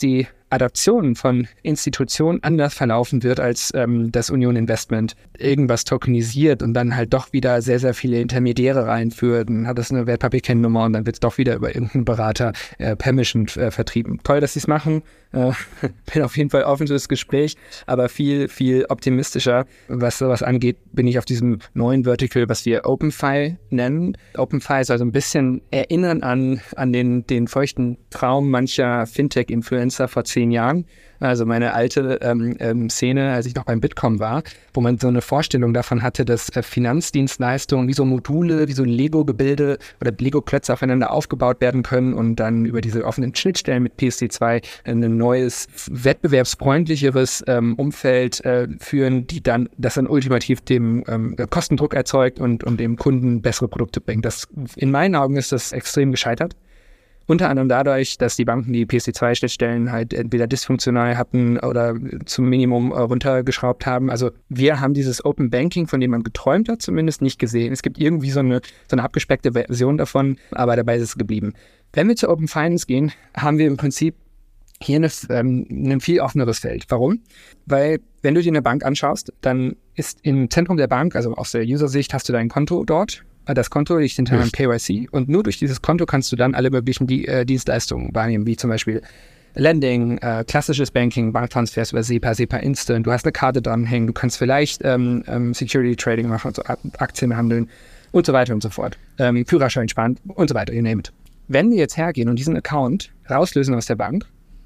Adaption von Institutionen anders verlaufen wird, als ähm, das Union Investment irgendwas tokenisiert und dann halt doch wieder sehr, sehr viele Intermediäre reinführt. Dann hat es eine Wertpapierkennnummer und dann wird es doch wieder über irgendeinen Berater äh, Permission äh, vertrieben. Toll, dass sie es machen. Äh, bin auf jeden Fall offen für das Gespräch, aber viel, viel optimistischer, was sowas angeht, bin ich auf diesem neuen Vertical, was wir OpenFi nennen. OpenFi soll so ein bisschen erinnern an, an den, den feuchten Traum mancher Fintech-Influencer vor zehn Jahren. Also meine alte ähm, ähm, Szene, als ich noch beim Bitkom war, wo man so eine Vorstellung davon hatte, dass äh, Finanzdienstleistungen wie so Module, wie so Lego-Gebilde oder Lego-Klötze aufeinander aufgebaut werden können und dann über diese offenen Schnittstellen mit P S C zwei ein neues, wettbewerbsfreundlicheres ähm, Umfeld äh, führen, die dann, das dann ultimativ dem ähm, Kostendruck erzeugt und, und dem Kunden bessere Produkte bringt. Das, in meinen Augen ist das extrem gescheitert. Unter anderem dadurch, dass die Banken die P S C zwei Schnittstellen halt entweder dysfunktional hatten oder zum Minimum runtergeschraubt haben. Also wir haben dieses Open Banking, von dem man geträumt hat, zumindest nicht gesehen. Es gibt irgendwie so eine, so eine abgespeckte Version davon, aber dabei ist es geblieben. Wenn wir zu Open Finance gehen, haben wir im Prinzip hier eine, ähm, ein viel offeneres Feld. Warum? Weil wenn du dir eine Bank anschaust, dann ist im Zentrum der Bank, also aus der User-Sicht, hast du dein Konto dort. Das Konto liegt hinter einem K Y C und nur durch dieses Konto kannst du dann alle möglichen Di- äh, Dienstleistungen wahrnehmen, wie zum Beispiel Lending, äh, klassisches Banking, Banktransfers über SEPA, SEPA Instant, du hast eine Karte dranhängen, du kannst vielleicht ähm, ähm, Security Trading machen, also Aktien handeln und so weiter und so fort, ähm, Führerschein sparen und so weiter, you name it. Wenn wir jetzt hergehen und diesen Account rauslösen aus der Bank,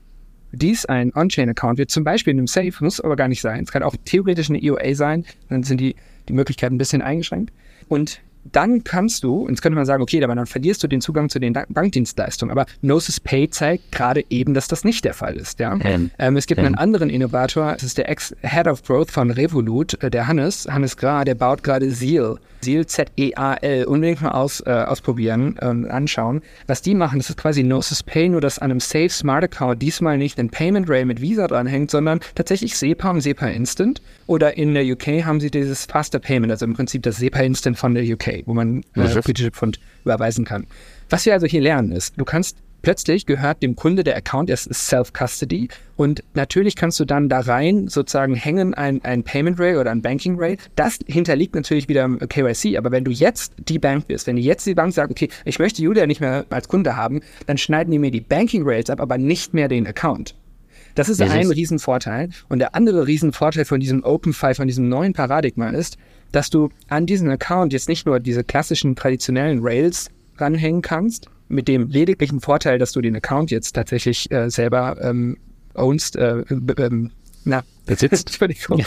dies ein On-Chain-Account wird, zum Beispiel in einem Safe, muss aber gar nicht sein, es kann auch theoretisch eine E O A sein, dann sind die, die Möglichkeiten ein bisschen eingeschränkt und dann kannst du, und jetzt könnte man sagen, okay, aber dann verlierst du den Zugang zu den Bankdienstleistungen. Aber Gnosis Pay zeigt gerade eben, dass das nicht der Fall ist. Ja? Ähm, ähm, es gibt ähm. einen anderen Innovator, das ist der Ex-Head of Growth von Revolut, äh, der Hannes, Hannes Gra, der baut gerade Zeal. Zeal, Z E A L, unbedingt mal aus, äh, ausprobieren und anschauen. Was die machen, das ist quasi Gnosis Pay, nur dass an einem Safe Smart Account diesmal nicht ein Payment Rail mit Visa dranhängt, sondern tatsächlich SEPA und SEPA Instant. Oder in der U K haben sie dieses Faster Payment, also im Prinzip das SEPA Instant von der U K, wo man äh, britische Pfund überweisen kann. Was wir also hier lernen ist, du kannst plötzlich gehört dem Kunde der Account, es ist Self-Custody und natürlich kannst du dann da rein sozusagen hängen ein, ein Payment Rail oder ein Banking Rail. Das hinterliegt natürlich wieder K Y C, aber wenn du jetzt die Bank bist, wenn die jetzt die Bank sagt, okay, ich möchte Julia nicht mehr als Kunde haben, dann schneiden die mir die Banking Rails ab, aber nicht mehr den Account. Das ist ein Riesenvorteil. Und der andere Riesenvorteil von diesem OpenFi, von diesem neuen Paradigma ist, dass du an diesen Account jetzt nicht nur diese klassischen traditionellen Rails ranhängen kannst, mit dem lediglichen Vorteil, dass du den Account jetzt tatsächlich äh, selber ähm, ownst, äh, ähm, na, besitzt, Entschuldigung,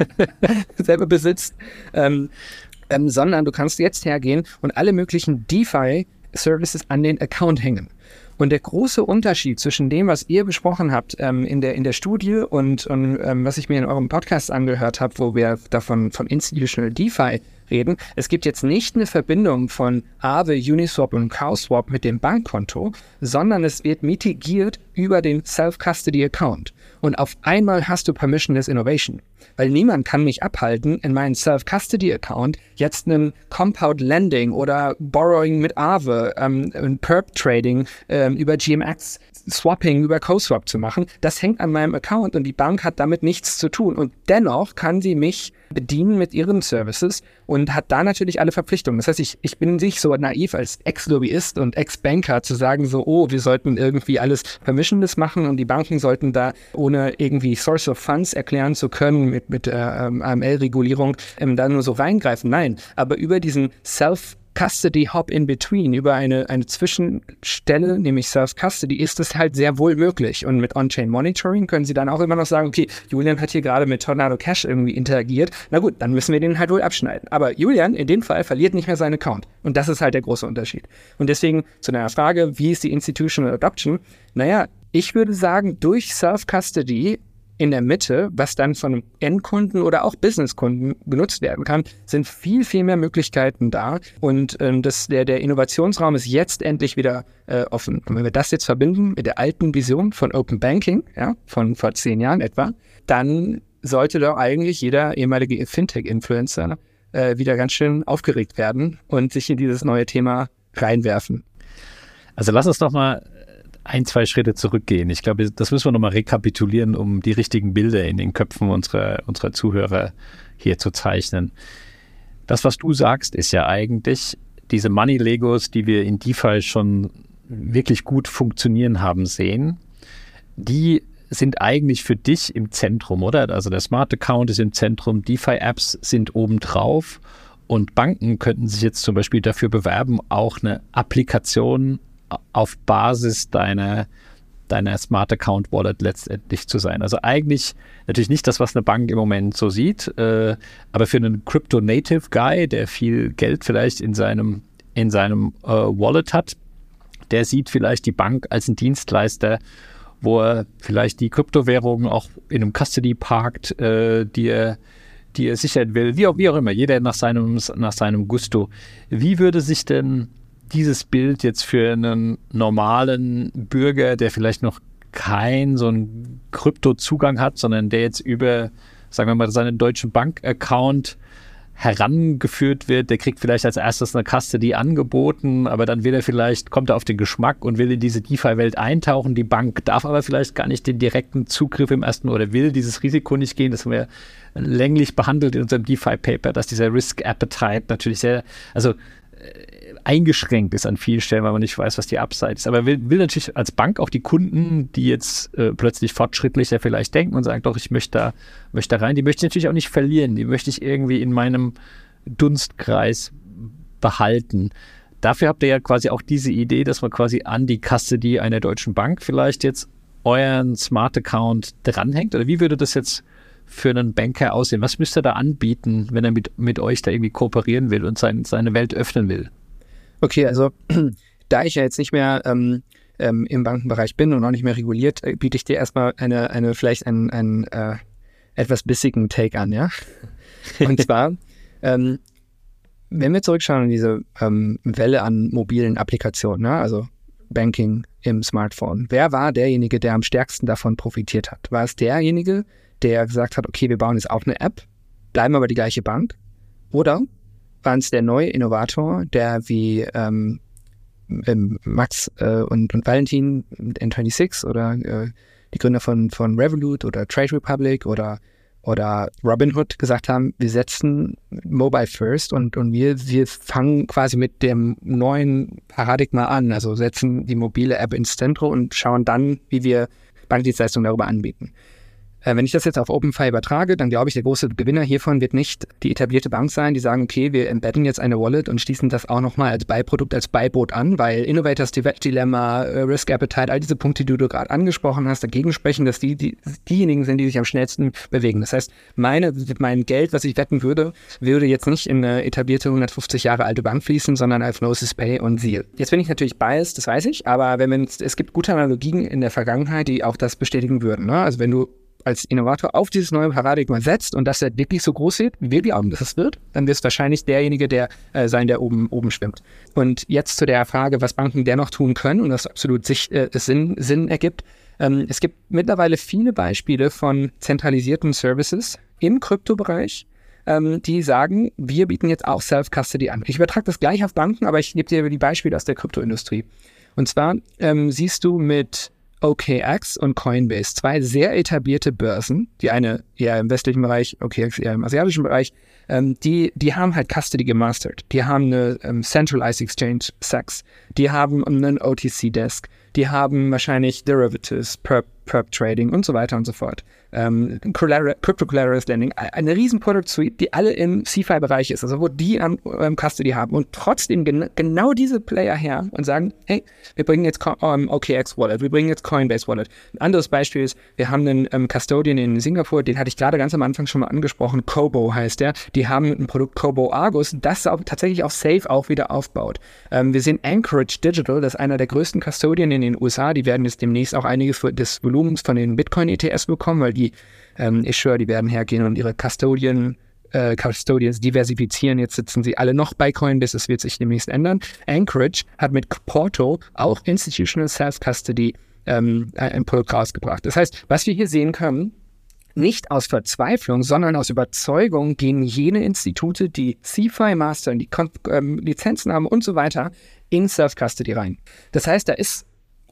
selber besitzt, ähm, ähm, sondern du kannst jetzt hergehen und alle möglichen DeFi-Services an den Account hängen. Und der große Unterschied zwischen dem, was ihr besprochen habt ähm, in der in der Studie und, und ähm, was ich mir in eurem Podcast angehört habe, wo wir davon von Institutional DeFi reden, es gibt jetzt nicht eine Verbindung von Aave, Uniswap und CowSwap mit dem Bankkonto, sondern es wird mitigiert über den Self-Custody-Account. Und auf einmal hast du Permissionless Innovation. Weil niemand kann mich abhalten, in meinen Self-Custody-Account jetzt einen Compound Lending oder Borrowing mit Aave, ähm, ein Perp-Trading ähm, über G M X, Swapping über CoSwap zu machen. Das hängt an meinem Account und die Bank hat damit nichts zu tun. Und dennoch kann sie mich bedienen mit ihren Services und hat da natürlich alle Verpflichtungen. Das heißt, ich, ich bin nicht so naiv als Ex-Lobbyist und Ex-Banker zu sagen so, oh, wir sollten irgendwie alles permissionless machen und die Banken sollten da, ohne irgendwie Source of Funds erklären zu können mit, mit äh, ähm, A M L-Regulierung, ähm, da nur so reingreifen. Nein, aber über diesen Self- Custody Hop in Between, über eine, eine Zwischenstelle, nämlich Self-Custody, ist es halt sehr wohl möglich. Und mit On-Chain Monitoring können Sie dann auch immer noch sagen, okay, Julian hat hier gerade mit Tornado Cash irgendwie interagiert. Na gut, dann müssen wir den halt wohl abschneiden. Aber Julian in dem Fall verliert nicht mehr seinen Account. Und das ist halt der große Unterschied. Und deswegen zu einer Frage, wie ist die Institutional Adoption? Naja, ich würde sagen, durch Self-Custody in der Mitte, was dann von einem Endkunden oder auch Businesskunden genutzt werden kann, sind viel, viel mehr Möglichkeiten da. Und ähm, das, der, der Innovationsraum ist jetzt endlich wieder äh, offen. Und wenn wir das jetzt verbinden mit der alten Vision von Open Banking, ja, von vor zehn Jahren etwa, dann sollte doch eigentlich jeder ehemalige Fintech-Influencer äh, wieder ganz schön aufgeregt werden und sich in dieses neue Thema reinwerfen. Also lass uns doch mal ein, zwei Schritte zurückgehen. Ich glaube, das müssen wir nochmal rekapitulieren, um die richtigen Bilder in den Köpfen unserer, unserer Zuhörer hier zu zeichnen. Das, was du sagst, ist ja eigentlich, diese Money-Legos, die wir in DeFi schon wirklich gut funktionieren haben sehen, die sind eigentlich für dich im Zentrum, oder? Also der Smart Account ist im Zentrum, DeFi-Apps sind obendrauf und Banken könnten sich jetzt zum Beispiel dafür bewerben, auch eine Applikation auf Basis deiner, deiner Smart Account Wallet letztendlich zu sein. Also eigentlich natürlich nicht das, was eine Bank im Moment so sieht, äh, aber für einen Crypto-Native Guy, der viel Geld vielleicht in seinem, in seinem äh, Wallet hat, der sieht vielleicht die Bank als einen Dienstleister, wo er vielleicht die Kryptowährungen auch in einem Custody parkt, äh, die er die er sichern will, wie auch, wie auch immer, jeder nach seinem, nach seinem Gusto. Wie würde sich denn dieses Bild jetzt für einen normalen Bürger, der vielleicht noch keinen so einen Kryptozugang hat, sondern der jetzt über, sagen wir mal, seinen deutschen Bank-Account herangeführt wird, der kriegt vielleicht als erstes eine Custody angeboten, aber dann will er vielleicht, kommt er auf den Geschmack und will in diese DeFi-Welt eintauchen. Die Bank darf aber vielleicht gar nicht den direkten Zugriff im ersten oder will dieses Risiko nicht gehen. Das haben wir länglich behandelt in unserem DeFi-Paper, dass dieser Risk-Appetite natürlich sehr, also äh, eingeschränkt ist an vielen Stellen, weil man nicht weiß, was die Upside ist. Aber will, will natürlich als Bank auch die Kunden, die jetzt äh, plötzlich fortschrittlicher vielleicht denken und sagen, doch, ich möchte da, möchte da rein, die möchte ich natürlich auch nicht verlieren. Die möchte ich irgendwie in meinem Dunstkreis behalten. Dafür habt ihr ja quasi auch diese Idee, dass man quasi an die Custody einer deutschen Bank vielleicht jetzt euren Smart Account dranhängt. Oder wie würde das jetzt für einen Banker aussehen? Was müsste er da anbieten, wenn er mit, mit euch da irgendwie kooperieren will und sein, seine Welt öffnen will? Okay, also da ich ja jetzt nicht mehr ähm, ähm, im Bankenbereich bin und auch nicht mehr reguliert, äh, biete ich dir erstmal eine, eine vielleicht einen, einen äh, etwas bissigen Take an, ja? Und zwar, ähm, wenn wir zurückschauen in diese ähm, Welle an mobilen Applikationen, ne? Also Banking im Smartphone, wer war derjenige, der am stärksten davon profitiert hat? War es derjenige, der gesagt hat, okay, wir bauen jetzt auch eine App, bleiben aber die gleiche Bank? Oder war es der neue Innovator, der wie ähm, Max äh, und, und Valentin N sechsundzwanzig oder äh, die Gründer von, von Revolut oder Trade Republic oder, oder Robinhood gesagt haben, wir setzen Mobile First und, und wir, wir fangen quasi mit dem neuen Paradigma an, also setzen die mobile App ins Zentrum und schauen dann, wie wir Bankdienstleistungen darüber anbieten. Wenn ich das jetzt auf OpenFi übertrage, dann glaube ich, der große Gewinner hiervon wird nicht die etablierte Bank sein, die sagen, okay, wir embedden jetzt eine Wallet und schließen das auch nochmal als Beiprodukt, als Beiboot an, weil Innovators Dilemma, Risk Appetite, all diese Punkte, die du gerade angesprochen hast, dagegen sprechen, dass die, die diejenigen sind, die sich am schnellsten bewegen. Das heißt, meine, mein Geld, was ich wetten würde, würde jetzt nicht in eine etablierte hundertfünfzig Jahre alte Bank fließen, sondern auf Gnosis Pay und Seal. Jetzt bin ich natürlich biased, das weiß ich, aber wenn man, es gibt gute Analogien in der Vergangenheit, die auch das bestätigen würden. Ne? Also wenn du als Innovator auf dieses neue Paradigma setzt und das er wirklich so groß wird, wie wir glauben, dass es wird, dann wird es wahrscheinlich derjenige der äh, sein, der oben, oben schwimmt. Und jetzt zu der Frage, was Banken dennoch tun können und das absolut sich, äh, Sinn, Sinn ergibt. Ähm, es gibt mittlerweile viele Beispiele von zentralisierten Services im Kryptobereich, ähm, die sagen, wir bieten jetzt auch Self-Custody an. Ich übertrage das gleich auf Banken, aber ich gebe dir die Beispiele aus der Kryptoindustrie. Und zwar ähm, siehst du mit O K X und Coinbase, zwei sehr etablierte Börsen, die eine eher im westlichen Bereich, O K X eher im asiatischen Bereich, ähm, die, die haben halt Custody gemastert. Die haben eine ähm, Centralized Exchange S E X, die haben einen O T C Desk, die haben wahrscheinlich Derivatives, Perp, Perp Trading und so weiter und so fort. Ähm, Crypto Collateralized Lending, eine riesen Product Suite, die alle im C F I-Bereich ist, also wo die am ähm, Custody haben und trotzdem gen- genau diese Player her und sagen, hey, wir bringen jetzt Co- um, O K X Wallet, wir bringen jetzt Coinbase Wallet. Ein anderes Beispiel ist, wir haben einen ähm, Custodian in Singapur, den hatte ich gerade ganz am Anfang schon mal angesprochen, Kobo heißt der, die haben ein Produkt Kobo Argus, das auch, tatsächlich auch safe auch wieder aufbaut. Ähm, wir sehen Anchorage Digital, das ist einer der größten Custodian in den U S A, die werden jetzt demnächst auch einiges des Volumens von den Bitcoin-E T Fs bekommen, weil die ähm, Issuer, die werden hergehen und ihre Custodian, äh, Custodians diversifizieren. Jetzt sitzen sie alle noch bei Coinbase, das wird sich demnächst ändern. Anchorage hat mit Porto auch Institutional Self-Custody ähm, ein Produkt rausgebracht. Das heißt, was wir hier sehen können, nicht aus Verzweiflung, sondern aus Überzeugung gehen jene Institute, die C F I mastern, die Kon- ähm, Lizenzen haben und so weiter, in Self-Custody rein. Das heißt, da ist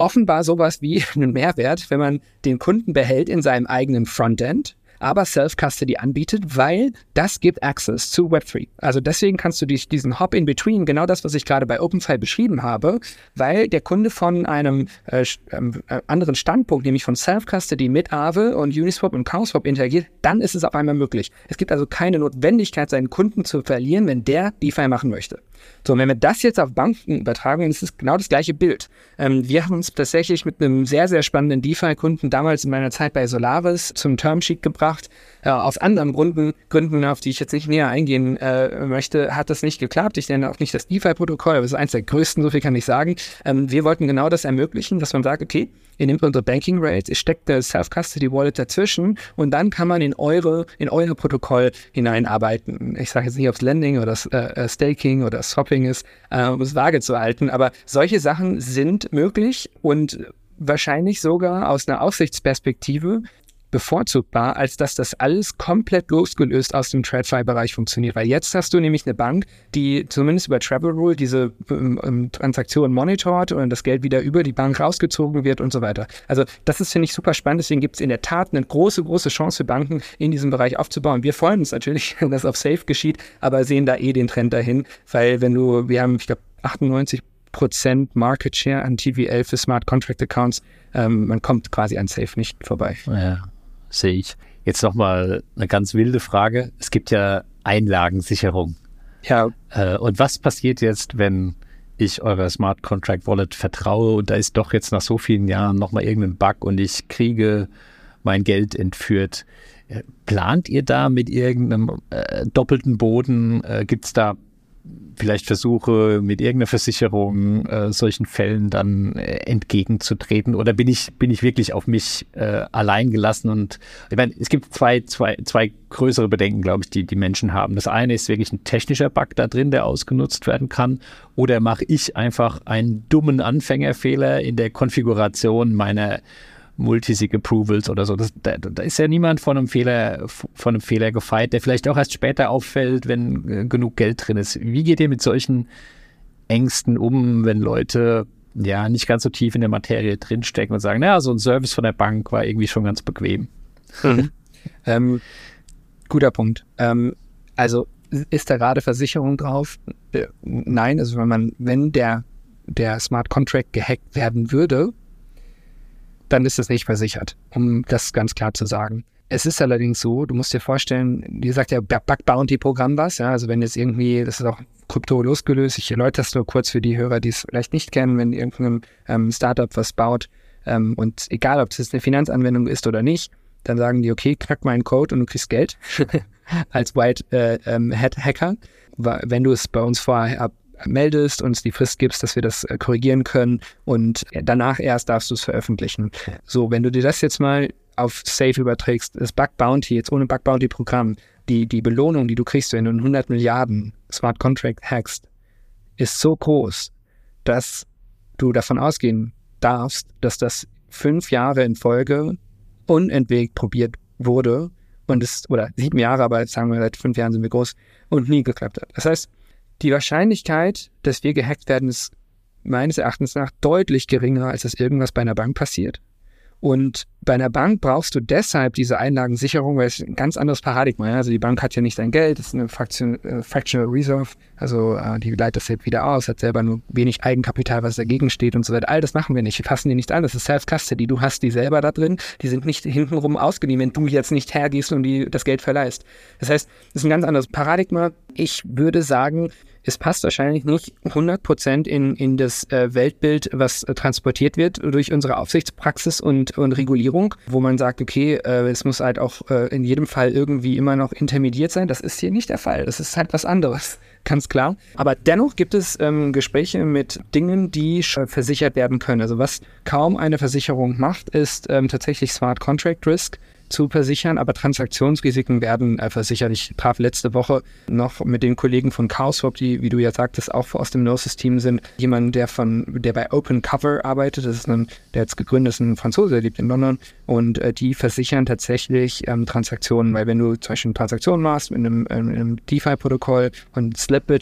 offenbar sowas wie einen Mehrwert, wenn man den Kunden behält in seinem eigenen Frontend, aber Self-Custody anbietet, weil das gibt Access zu Web drei. Also deswegen kannst du dich diesen Hop-in-Between, genau das, was ich gerade bei OpenFile beschrieben habe, weil der Kunde von einem äh, äh, anderen Standpunkt, nämlich von Self-Custody mit Aave und Uniswap und CowSwap interagiert, dann ist es auf einmal möglich. Es gibt also keine Notwendigkeit, seinen Kunden zu verlieren, wenn der DeFi machen möchte. So, und wenn wir das jetzt auf Banken übertragen, dann ist es genau das gleiche Bild. Ähm, wir haben uns tatsächlich mit einem sehr, sehr spannenden DeFi-Kunden damals in meiner Zeit bei Solaris zum Termsheet gebracht. Äh, aus anderen Gründen, Gründen, auf die ich jetzt nicht näher eingehen äh, möchte, hat das nicht geklappt. Ich nenne auch nicht das DeFi-Protokoll, aber es ist eines der größten, so viel kann ich sagen. Ähm, wir wollten genau das ermöglichen, dass man sagt, okay, ihr nehmt unsere Banking Rates, ihr steckt das Self-Custody-Wallet dazwischen und dann kann man in eure, in euer Protokoll hineinarbeiten. Ich sage jetzt nicht, ob es Lending oder äh, Staking oder Swapping ist, äh, um es vage zu halten, aber solche Sachen sind möglich und wahrscheinlich sogar aus einer Aufsichtsperspektive bevorzugbar, als dass das alles komplett losgelöst aus dem TradFi-Bereich funktioniert. Weil jetzt hast du nämlich eine Bank, die zumindest über Travel Rule diese ähm, Transaktionen monitort und das Geld wieder über die Bank rausgezogen wird und so weiter. Also das ist, finde ich, super spannend. Deswegen gibt es in der Tat eine große, große Chance für Banken, in diesem Bereich aufzubauen. Wir freuen uns natürlich, wenn das auf Safe geschieht, aber sehen da eh den Trend dahin, weil wenn du, wir haben, ich glaube, achtundneunzig Prozent Market Share an T V L für Smart Contract Accounts. Ähm, man kommt quasi an Safe nicht vorbei. Ja, sehe ich. Jetzt nochmal eine ganz wilde Frage. Es gibt ja Einlagensicherung. Ja. Äh, und was passiert jetzt, wenn ich eurer Smart Contract Wallet vertraue und da ist doch jetzt nach so vielen Jahren nochmal irgendein Bug und ich kriege mein Geld entführt? Äh, plant ihr da mit irgendeinem äh, doppelten Boden? Äh, gibt es da vielleicht Versuche, mit irgendeiner Versicherung äh, solchen Fällen dann äh, entgegenzutreten? Oder bin ich, bin ich wirklich auf mich äh, allein gelassen? Und ich meine, es gibt zwei, zwei, zwei größere Bedenken, glaube ich, die die Menschen haben. Das eine ist wirklich ein technischer Bug da drin, der ausgenutzt werden kann. Oder mache ich einfach einen dummen Anfängerfehler in der Konfiguration meiner Multisig-Approvals oder so. Das, da, da ist ja niemand von einem Fehler, von einem Fehler gefeit, der vielleicht auch erst später auffällt, wenn äh, genug Geld drin ist. Wie geht ihr mit solchen Ängsten um, wenn Leute ja nicht ganz so tief in der Materie drinstecken und sagen, naja, so ein Service von der Bank war irgendwie schon ganz bequem? Mhm. ähm, guter Punkt. Ähm, also ist da gerade Versicherung drauf? Äh, nein, also wenn man, wenn der, der Smart Contract gehackt werden würde, dann ist es nicht versichert, um das ganz klar zu sagen. Es ist allerdings so, du musst dir vorstellen, wie sagt ja Bug Bounty Programm was, ja, also wenn jetzt irgendwie, das ist auch Krypto losgelöst, ich erläutere das nur kurz für die Hörer, die es vielleicht nicht kennen, wenn irgendein ähm, Startup was baut ähm, und egal, ob es jetzt eine Finanzanwendung ist oder nicht, dann sagen die, okay, knack meinen Code und du kriegst Geld als White äh, ähm, Hat Hacker, wenn du es bei uns vorher ab meldest, uns die Frist gibst, dass wir das äh, korrigieren können und danach erst darfst du es veröffentlichen. So, wenn du dir das jetzt mal auf Safe überträgst, das Bug Bounty, jetzt ohne Bug Bounty Programm, die, die Belohnung, die du kriegst, wenn du hundert Milliarden Smart Contract hackst, ist so groß, dass du davon ausgehen darfst, dass das fünf Jahre in Folge unentwegt probiert wurde und es, oder sieben Jahre, aber jetzt sagen wir, seit fünf Jahren sind wir groß und nie geklappt hat. Das heißt, die Wahrscheinlichkeit, dass wir gehackt werden, ist meines Erachtens nach deutlich geringer, als dass irgendwas bei einer Bank passiert. Und bei einer Bank brauchst du deshalb diese Einlagensicherung, weil es ein ganz anderes Paradigma ist. Also die Bank hat ja nicht dein Geld, das ist eine Fraction, äh, Fractional Reserve, also äh, die leitet das selbst wieder aus, hat selber nur wenig Eigenkapital, was dagegen steht und so weiter. All das machen wir nicht, wir fassen die nicht an, das ist Self-Custody, du hast die selber da drin, die sind nicht hintenrum ausgeliehen, wenn du jetzt nicht hergehst und die das Geld verleihst. Das heißt, das ist ein ganz anderes Paradigma. Ich würde sagen, es passt wahrscheinlich nicht hundert Prozent in, in das äh, Weltbild, was äh, transportiert wird durch unsere Aufsichtspraxis und, und Regulierung, wo man sagt, okay, äh, es muss halt auch äh, in jedem Fall irgendwie immer noch intermediert sein. Das ist hier nicht der Fall. Das ist halt was anderes, ganz klar. Aber dennoch gibt es ähm, Gespräche mit Dingen, die äh, versichert werden können. Also was kaum eine Versicherung macht, ist ähm, tatsächlich Smart Contract Risk zu versichern, aber Transaktionsrisiken werden äh, versichert. Ich traf letzte Woche noch mit den Kollegen von CowSwap, die, wie du ja sagtest, auch aus dem Gnosis-Team sind, jemand, der von, der bei Open Cover arbeitet, das ist ein, der jetzt gegründet ist, ein Franzose, der lebt in London und äh, die versichern tatsächlich ähm, Transaktionen, weil wenn du zum Beispiel eine Transaktion machst mit einem, äh, einem DeFi-Protokoll und Slippage, vielleicht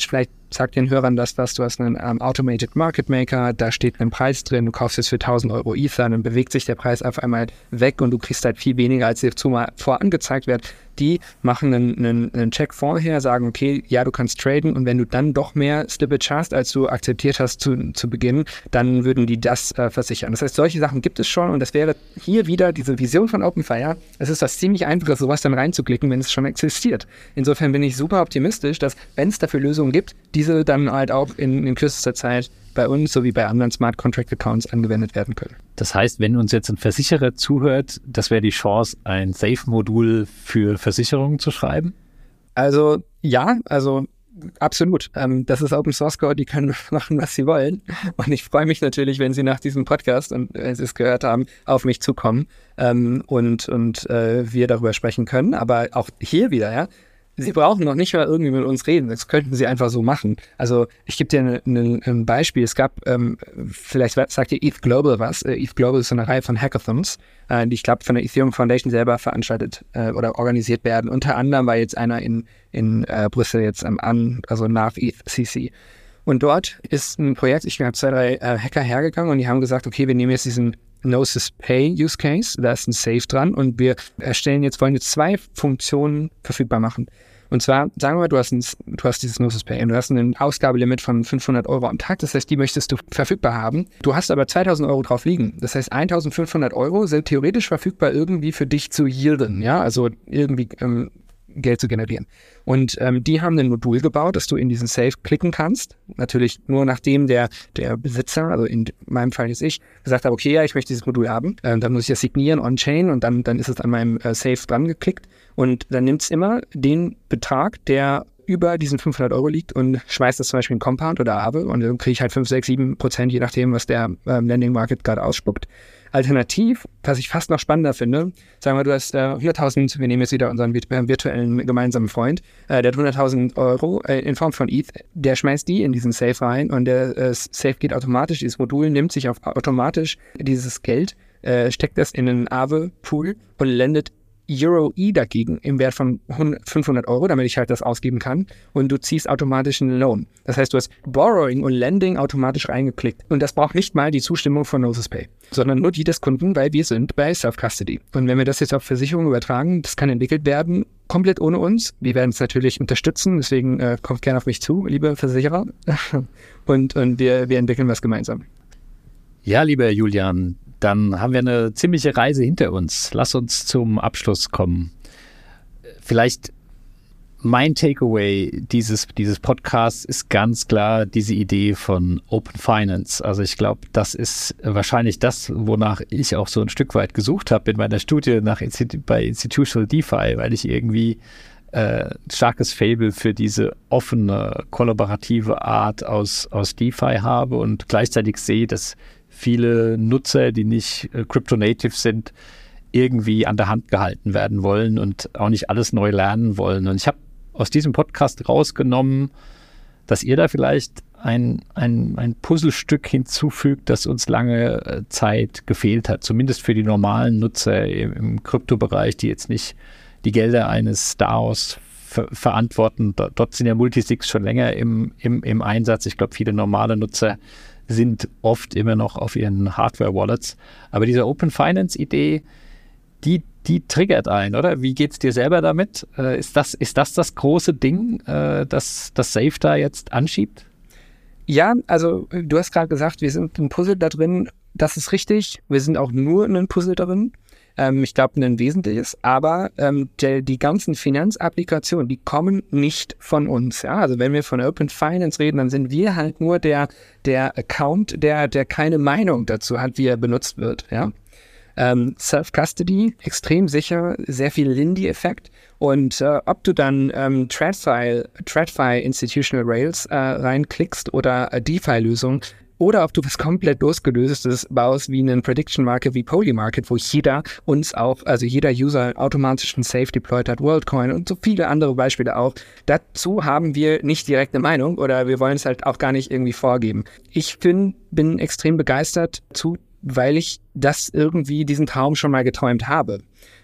sag den Hörern das was, du hast einen ähm, Automated Market Maker, da steht ein Preis drin, du kaufst es für tausend Euro Ether, dann bewegt sich der Preis auf einmal weg und du kriegst halt viel weniger, als dir zuvor angezeigt wird. Die machen einen, einen, einen Check vorher, sagen, okay, ja, du kannst traden und wenn du dann doch mehr Slippage hast, als du akzeptiert hast zu, zu Beginn, dann würden die das äh, versichern. Das heißt, solche Sachen gibt es schon und das wäre hier wieder diese Vision von OpenFire. Es ist was ziemlich Einfaches, sowas dann reinzuklicken, wenn es schon existiert. Insofern bin ich super optimistisch, dass, wenn es dafür Lösungen gibt, diese dann halt auch in, in kürzester Zeit bei uns sowie bei anderen Smart Contract Accounts angewendet werden können. Das heißt, wenn uns jetzt ein Versicherer zuhört, das wäre die Chance, ein Safe-Modul für Versicherungen zu schreiben? Also ja, also absolut. Ähm, das ist Open Source Code, die können machen, was sie wollen. Und ich freue mich natürlich, wenn sie nach diesem Podcast und wenn sie es gehört haben, auf mich zukommen ähm, und, und äh, wir darüber sprechen können. Aber auch hier wieder, ja, Sie brauchen noch nicht mal irgendwie mit uns reden. Das könnten Sie einfach so machen. Also ich gebe dir ne, ne, ein Beispiel. Es gab, ähm, vielleicht sagt ihr E T H Global was. Äh, E T H Global ist so eine Reihe von Hackathons, äh, die ich glaube von der Ethereum Foundation selber veranstaltet äh, oder organisiert werden. Unter anderem war jetzt einer in, in äh, Brüssel jetzt am an, also nach E T H C C. Und dort ist ein Projekt, ich habe zwei, drei äh, Hacker hergegangen und die haben gesagt, okay, wir nehmen jetzt diesen Gnosis Pay Use Case, da ist ein Safe dran und wir erstellen jetzt, wollen jetzt zwei Funktionen verfügbar machen. Und zwar, sagen wir mal, du hast, ein, du hast dieses Gnosis Pay und du hast ein Ausgabelimit von fünfhundert Euro am Tag, das heißt, die möchtest du verfügbar haben. Du hast aber zweitausend Euro drauf liegen. Das heißt, eintausendfünfhundert Euro sind theoretisch verfügbar irgendwie für dich zu yielden, ja, also irgendwie ähm, Geld zu generieren. Und ähm, die haben ein Modul gebaut, dass du in diesen Safe klicken kannst. Natürlich nur nachdem der, der Besitzer, also in meinem Fall jetzt ich, gesagt hat, okay, ja, ich möchte dieses Modul haben. Ähm, dann muss ich das signieren on-chain und dann, dann ist es an meinem äh, Safe dran geklickt. Und dann nimmt es immer den Betrag, der über diesen fünfhundert Euro liegt und schmeißt das zum Beispiel in Compound oder Aave und dann kriege ich halt fünf, sechs, sieben Prozent, je nachdem, was der ähm, Lending Market gerade ausspuckt. Alternativ, was ich fast noch spannender finde, sagen wir, du hast äh, hunderttausend, wir nehmen jetzt wieder unseren virtuellen gemeinsamen Freund, äh, der hat hunderttausend Euro äh, in Form von E T H, der schmeißt die in diesen Safe rein und der äh, Safe geht automatisch, dieses Modul nimmt sich auf automatisch dieses Geld, äh, steckt das in einen Aave-Pool und lendet Euro-E dagegen im Wert von fünfhundert Euro, damit ich halt das ausgeben kann und du ziehst automatisch einen Loan. Das heißt, du hast Borrowing und Lending automatisch reingeklickt und das braucht nicht mal die Zustimmung von Gnosis Pay, sondern nur die des Kunden, weil wir sind bei Self-Custody. Und wenn wir das jetzt auf Versicherungen übertragen, das kann entwickelt werden, komplett ohne uns. Wir werden es natürlich unterstützen, deswegen äh, kommt gerne auf mich zu, liebe Versicherer und, und wir, wir entwickeln was gemeinsam. Ja, lieber Julian, dann haben wir eine ziemliche Reise hinter uns. Lass uns zum Abschluss kommen. Vielleicht mein Takeaway dieses, dieses Podcasts ist ganz klar diese Idee von Open Finance. Also ich glaube, das ist wahrscheinlich das, wonach ich auch so ein Stück weit gesucht habe in meiner Studie nach Institu- bei Institutional DeFi, weil ich irgendwie äh, starkes Faible für diese offene, kollaborative Art aus, aus DeFi habe und gleichzeitig sehe, dass viele Nutzer, die nicht äh, Crypto-Native sind, irgendwie an der Hand gehalten werden wollen und auch nicht alles neu lernen wollen. Und ich habe aus diesem Podcast rausgenommen, dass ihr da vielleicht ein, ein, ein Puzzlestück hinzufügt, das uns lange äh, Zeit gefehlt hat, zumindest für die normalen Nutzer im, im Kryptobereich, die jetzt nicht die Gelder eines DAOs ver- verantworten. Dort, dort sind ja Multisigs schon länger im, im, im Einsatz. Ich glaube, viele normale Nutzer sind oft immer noch auf ihren Hardware-Wallets. Aber diese Open-Finance-Idee, die, die triggert einen, oder? Wie geht es dir selber damit? Äh, ist das, ist das das große Ding, äh, das das Safe da jetzt anschiebt? Ja, also du hast gerade gesagt, wir sind ein Puzzle da drin. Das ist richtig. Wir sind auch nur ein Puzzle darin. Ähm, ich glaube, ein wesentliches. Aber ähm, der, die ganzen Finanzapplikationen, die kommen nicht von uns. Ja? Also wenn wir von Open Finance reden, dann sind wir halt nur der, der Account, der, der keine Meinung dazu hat, wie er benutzt wird. Ja? Ähm, Self-Custody, extrem sicher, sehr viel Lindy-Effekt. Und äh, ob du dann ähm, TradFi, TradFi Institutional Rails äh, reinklickst oder äh, DeFi-Lösung, oder ob du was komplett losgelöstes baust, wie einen Prediction Market, wie Polymarket, wo jeder uns auch, also jeder User automatisch einen Safe deployed hat, WorldCoin und so viele andere Beispiele auch. Dazu haben wir nicht direkt eine Meinung oder wir wollen es halt auch gar nicht irgendwie vorgeben. Ich bin, bin extrem begeistert zu, weil ich das irgendwie, diesen Traum schon mal geträumt habe.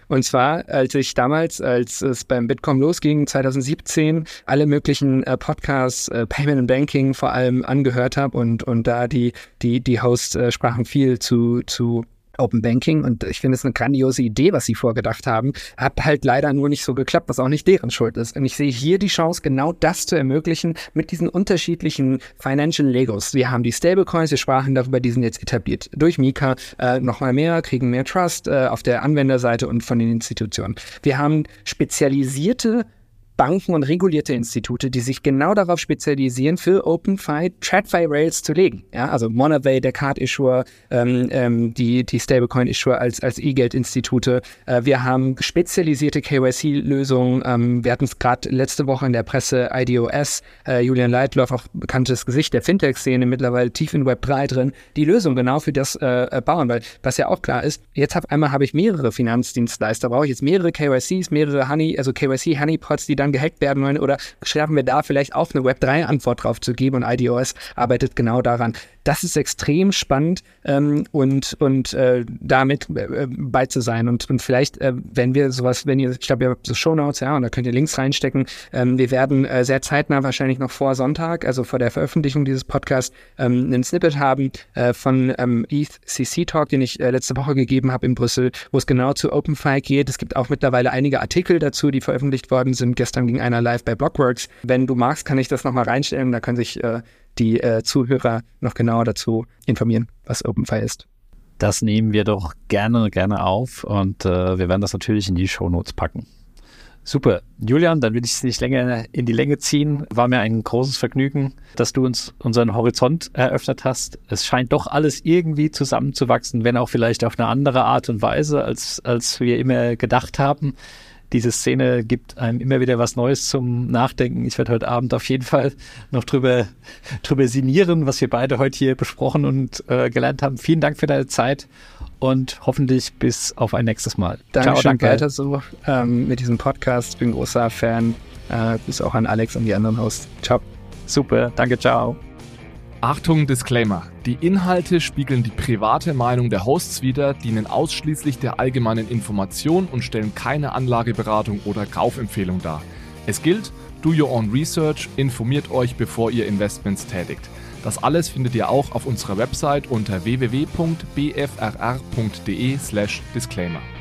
Und zwar, als ich damals, als es beim Bitkom losging, zwanzig siebzehn, alle möglichen äh, Podcasts, äh, Payment and Banking vor allem angehört habe und, und da die, die, die Hosts äh, sprachen viel zu, zu Open Banking und ich finde es eine grandiose Idee, was sie vorgedacht haben. Hat halt leider nur nicht so geklappt, was auch nicht deren Schuld ist. Und ich sehe hier die Chance, genau das zu ermöglichen mit diesen unterschiedlichen Financial Legos. Wir haben die Stablecoins, wir sprachen darüber, die sind jetzt etabliert. Durch Mika äh, nochmal mehr, kriegen mehr Trust äh, auf der Anwenderseite und von den Institutionen. Wir haben spezialisierte Banken und regulierte Institute, die sich genau darauf spezialisieren, für OpenFi TradFi-Rails zu legen. Ja, also Monavay, der Card-Issuer, ähm, ähm, die, die Stablecoin-Issuer als, als E-Geld-Institute. Äh, wir haben spezialisierte K Y C-Lösungen. Ähm, wir hatten es gerade letzte Woche in der Presse, I D O S, äh, Julian Leitloff, auch bekanntes Gesicht der Fintech-Szene, mittlerweile tief in Web drei drin, die Lösung genau für das äh, bauen, weil was ja auch klar ist, jetzt auf einmal habe ich mehrere Finanzdienstleister, brauche ich jetzt mehrere K Y Cs, mehrere Honey, also K Y C-Honeypots, die dann gehackt werden wollen oder schaffen wir da vielleicht auch eine Web drei Antwort drauf zu geben und I D O S arbeitet genau daran. Das ist extrem spannend ähm, und, und äh, damit äh, bei zu sein und, und vielleicht, äh, wenn wir sowas, wenn ihr, ich glaube, ihr habt so Shownotes, ja, und da könnt ihr Links reinstecken. Ähm, wir werden äh, sehr zeitnah, wahrscheinlich noch vor Sonntag, also vor der Veröffentlichung dieses Podcasts, ähm, einen Snippet haben äh, von ähm, E T H C C Talk, den ich äh, letzte Woche gegeben habe in Brüssel, wo es genau zu OpenFi geht. Es gibt auch mittlerweile einige Artikel dazu, die veröffentlicht worden sind. Gestern ging einer live bei Blockworks. Wenn du magst, kann ich das nochmal reinstellen. Da können sich äh, die äh, Zuhörer noch genauer dazu informieren, was OpenFi ist. Das nehmen wir doch gerne, gerne auf und äh, wir werden das natürlich in die Shownotes packen. Super. Julian, dann will ich es nicht länger in die Länge ziehen. War mir ein großes Vergnügen, dass du uns unseren Horizont eröffnet hast. Es scheint doch alles irgendwie zusammenzuwachsen, wenn auch vielleicht auf eine andere Art und Weise, als, als wir immer gedacht haben. Diese Szene gibt einem immer wieder was Neues zum Nachdenken. Ich werde heute Abend auf jeden Fall noch drüber, drüber sinnieren, was wir beide heute hier besprochen und äh, gelernt haben. Vielen Dank für deine Zeit und hoffentlich bis auf ein nächstes Mal. Danke, Ciao, danke. Weiter so ähm, mit diesem Podcast. Ich bin großer Fan. Äh, bis auch an Alex und die anderen Hosts. Ciao. Super, danke, ciao. Achtung, Disclaimer. Die Inhalte spiegeln die private Meinung der Hosts wider, dienen ausschließlich der allgemeinen Information und stellen keine Anlageberatung oder Kaufempfehlung dar. Es gilt, do your own research, informiert euch, bevor ihr Investments tätigt. Das alles findet ihr auch auf unserer Website unter w w w punkt b f r r punkt d e slash disclaimer.